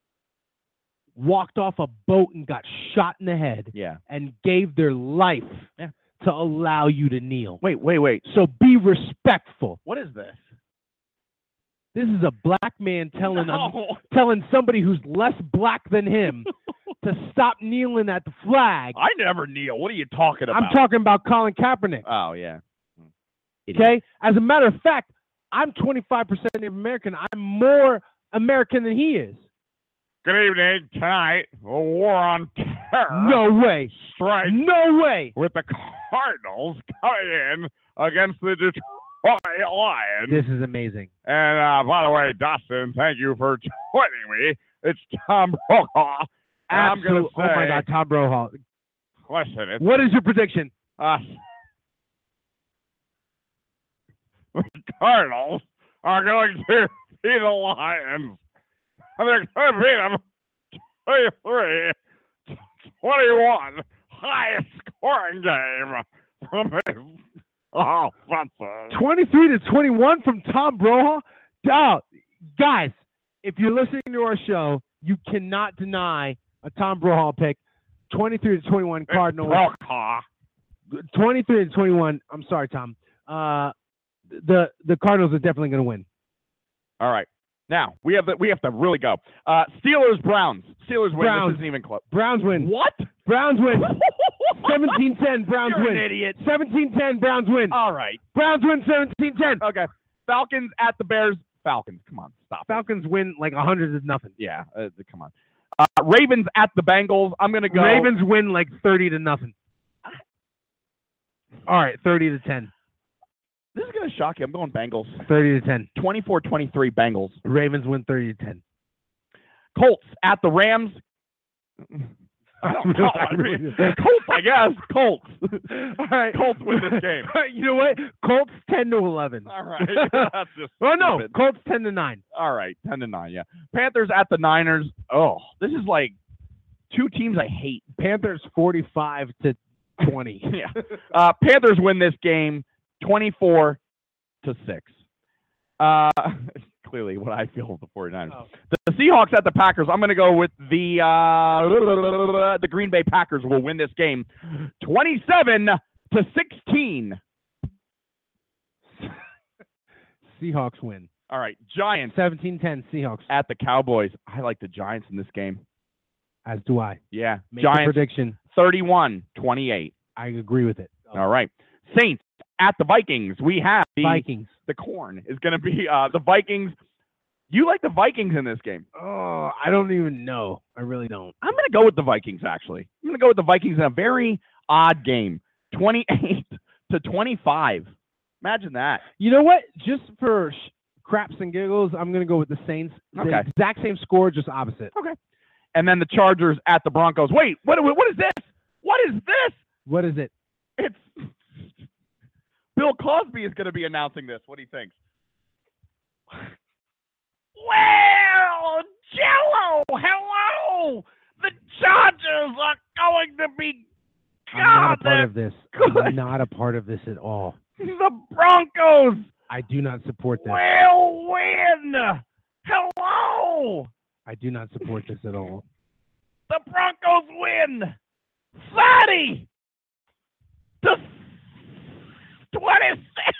walked off a boat and got shot in the head Yeah. and gave their life Yeah. to allow you to kneel. Wait, wait, wait. So be respectful. What is this? This is a black man telling a, No. telling somebody who's less black than him to stop kneeling at the flag. I never kneel. What are you talking about? I'm talking about Colin Kaepernick. Oh, yeah. Okay? As a matter of fact, I'm twenty-five percent Native American. I'm more American than he is. Good evening. Tonight, a war on terror No way. strikes No way. with the Cardinals coming in against the Detroit Lions. This is amazing. And uh, by the way, Dustin, thank you for joining me. It's Tom Brokaw. And I'm going to Absolute- say, oh my God, Tom Brokaw. listen, it's What is your prediction? uh, the Cardinals are going to beat the Lions. And they're going to beat them twenty-three to twenty-one. Highest scoring game from his offensive. twenty-three to twenty-one from Tom Brokaw? Oh, guys, if you're listening to our show, you cannot deny a Tom Brokaw pick. twenty-three to twenty-one Cardinals. Brokaw. twenty-three to twenty-one. I'm sorry, Tom. Uh, the the Cardinals are definitely going to win. All right. Now, we have the, we have to really go. Uh, Steelers, Browns. Steelers win. Browns. This isn't even close. Browns win. What? Browns win. seventeen ten. Browns You're win. an idiot. seventeen ten. Browns win. All right. Browns win seventeen ten. Okay. Falcons at the Bears. Falcons. Come on. Stop. it. Falcons win like a hundred to nothing. Yeah. Uh, come on. Uh, Ravens at the Bengals. I'm going to go. Ravens win like thirty to nothing. All right, thirty to ten. This is going to shock you. I'm going Bengals. thirty to ten. twenty-four twenty-three Bengals. Ravens win thirty to ten. Colts at the Rams. I don't know. I mean, Colts, I guess. Colts. All right. Colts win this game. You know what? Colts ten to eleven. All right. That's just Oh no, stupid. Colts ten to nine. All right, ten to nine. Yeah. Panthers at the Niners. Oh, this is like two teams I hate. Panthers forty-five to twenty. Yeah. Uh, Panthers win this game twenty-four to six. Uh, clearly what I feel of the 49ers. Oh. The, the Seahawks at the Packers. I'm going to go with the uh, the Green Bay Packers will win this game twenty-seven to sixteen. Seahawks win. All right, Giants seventeen ten Seahawks. at the Cowboys. I like the Giants in this game. As do I. Yeah, Make a Giants prediction. thirty-one twenty-eight. I agree with it. All right. Saints at the Vikings. We have the Vikings. the corn is going to be uh, the Vikings. You like the Vikings in this game? Oh, I don't even know. I really don't. I'm going to go with the Vikings, actually. I'm going to go with the Vikings in a very odd game, twenty-eight to twenty-five. Imagine that. You know what? Just for sh- craps and giggles, I'm going to go with the Saints. The Okay. exact same score, just opposite. Okay. And then the Chargers at the Broncos. Wait, what? What is this? What is this? What is it? It's Bill Cosby is going to be announcing this. What do you think? Well, Jello, hello. The Chargers are going to be. I'm not a God, part of this. good. I'm not a part of this at all. The Broncos I do not support this. will win. Hello. I do not support this at all. The Broncos win. thirty to twenty-six.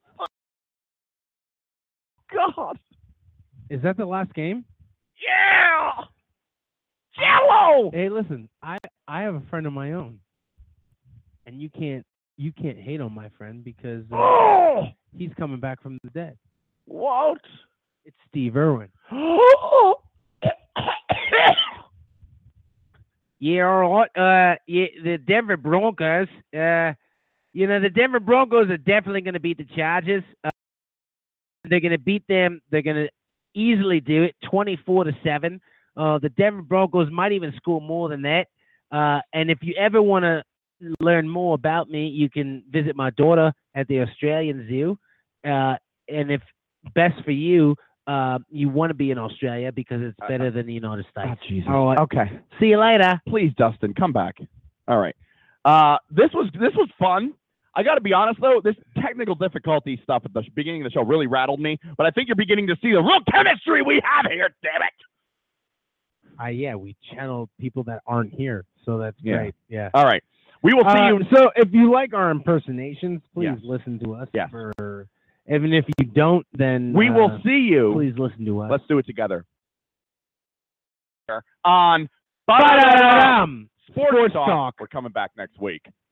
God. Is that the last game? Yeah. Jello. Hey, listen, I I have a friend of my own, and you can't you can't hate on my friend because uh, Oh. he's coming back from the dead. What? It's Steve Irwin. Yeah, all right. Uh, yeah, the Denver Broncos. Uh, you know, the Denver Broncos are definitely going to beat the Chargers. Uh, they're going to beat them. They're going to easily do it, twenty-four to seven. Uh, the Denver Broncos might even score more than that. Uh, and if you ever want to learn more about me, you can visit my daughter at the Australian Zoo. Uh, and if best for you, uh, you want to be in Australia because it's better than the United States. Oh, Jesus. All right. Okay. See you later. Please, Dustin, come back. All right. Uh, this was this was fun. I got to be honest though, this technical difficulty stuff at the beginning of the show really rattled me. But I think you're beginning to see the real chemistry we have here. Damn it! Uh, yeah, we channel people that aren't here, so that's Yeah. great. Yeah. All right. We will see Uh, you. So if you like our impersonations, please Yes. listen to us. Yes. For even if you don't, then We uh, will see you. Please listen to us. Let's do it together. On Ba-da-da-dum. Sports, Sports Talk. Talk. We're coming back next week.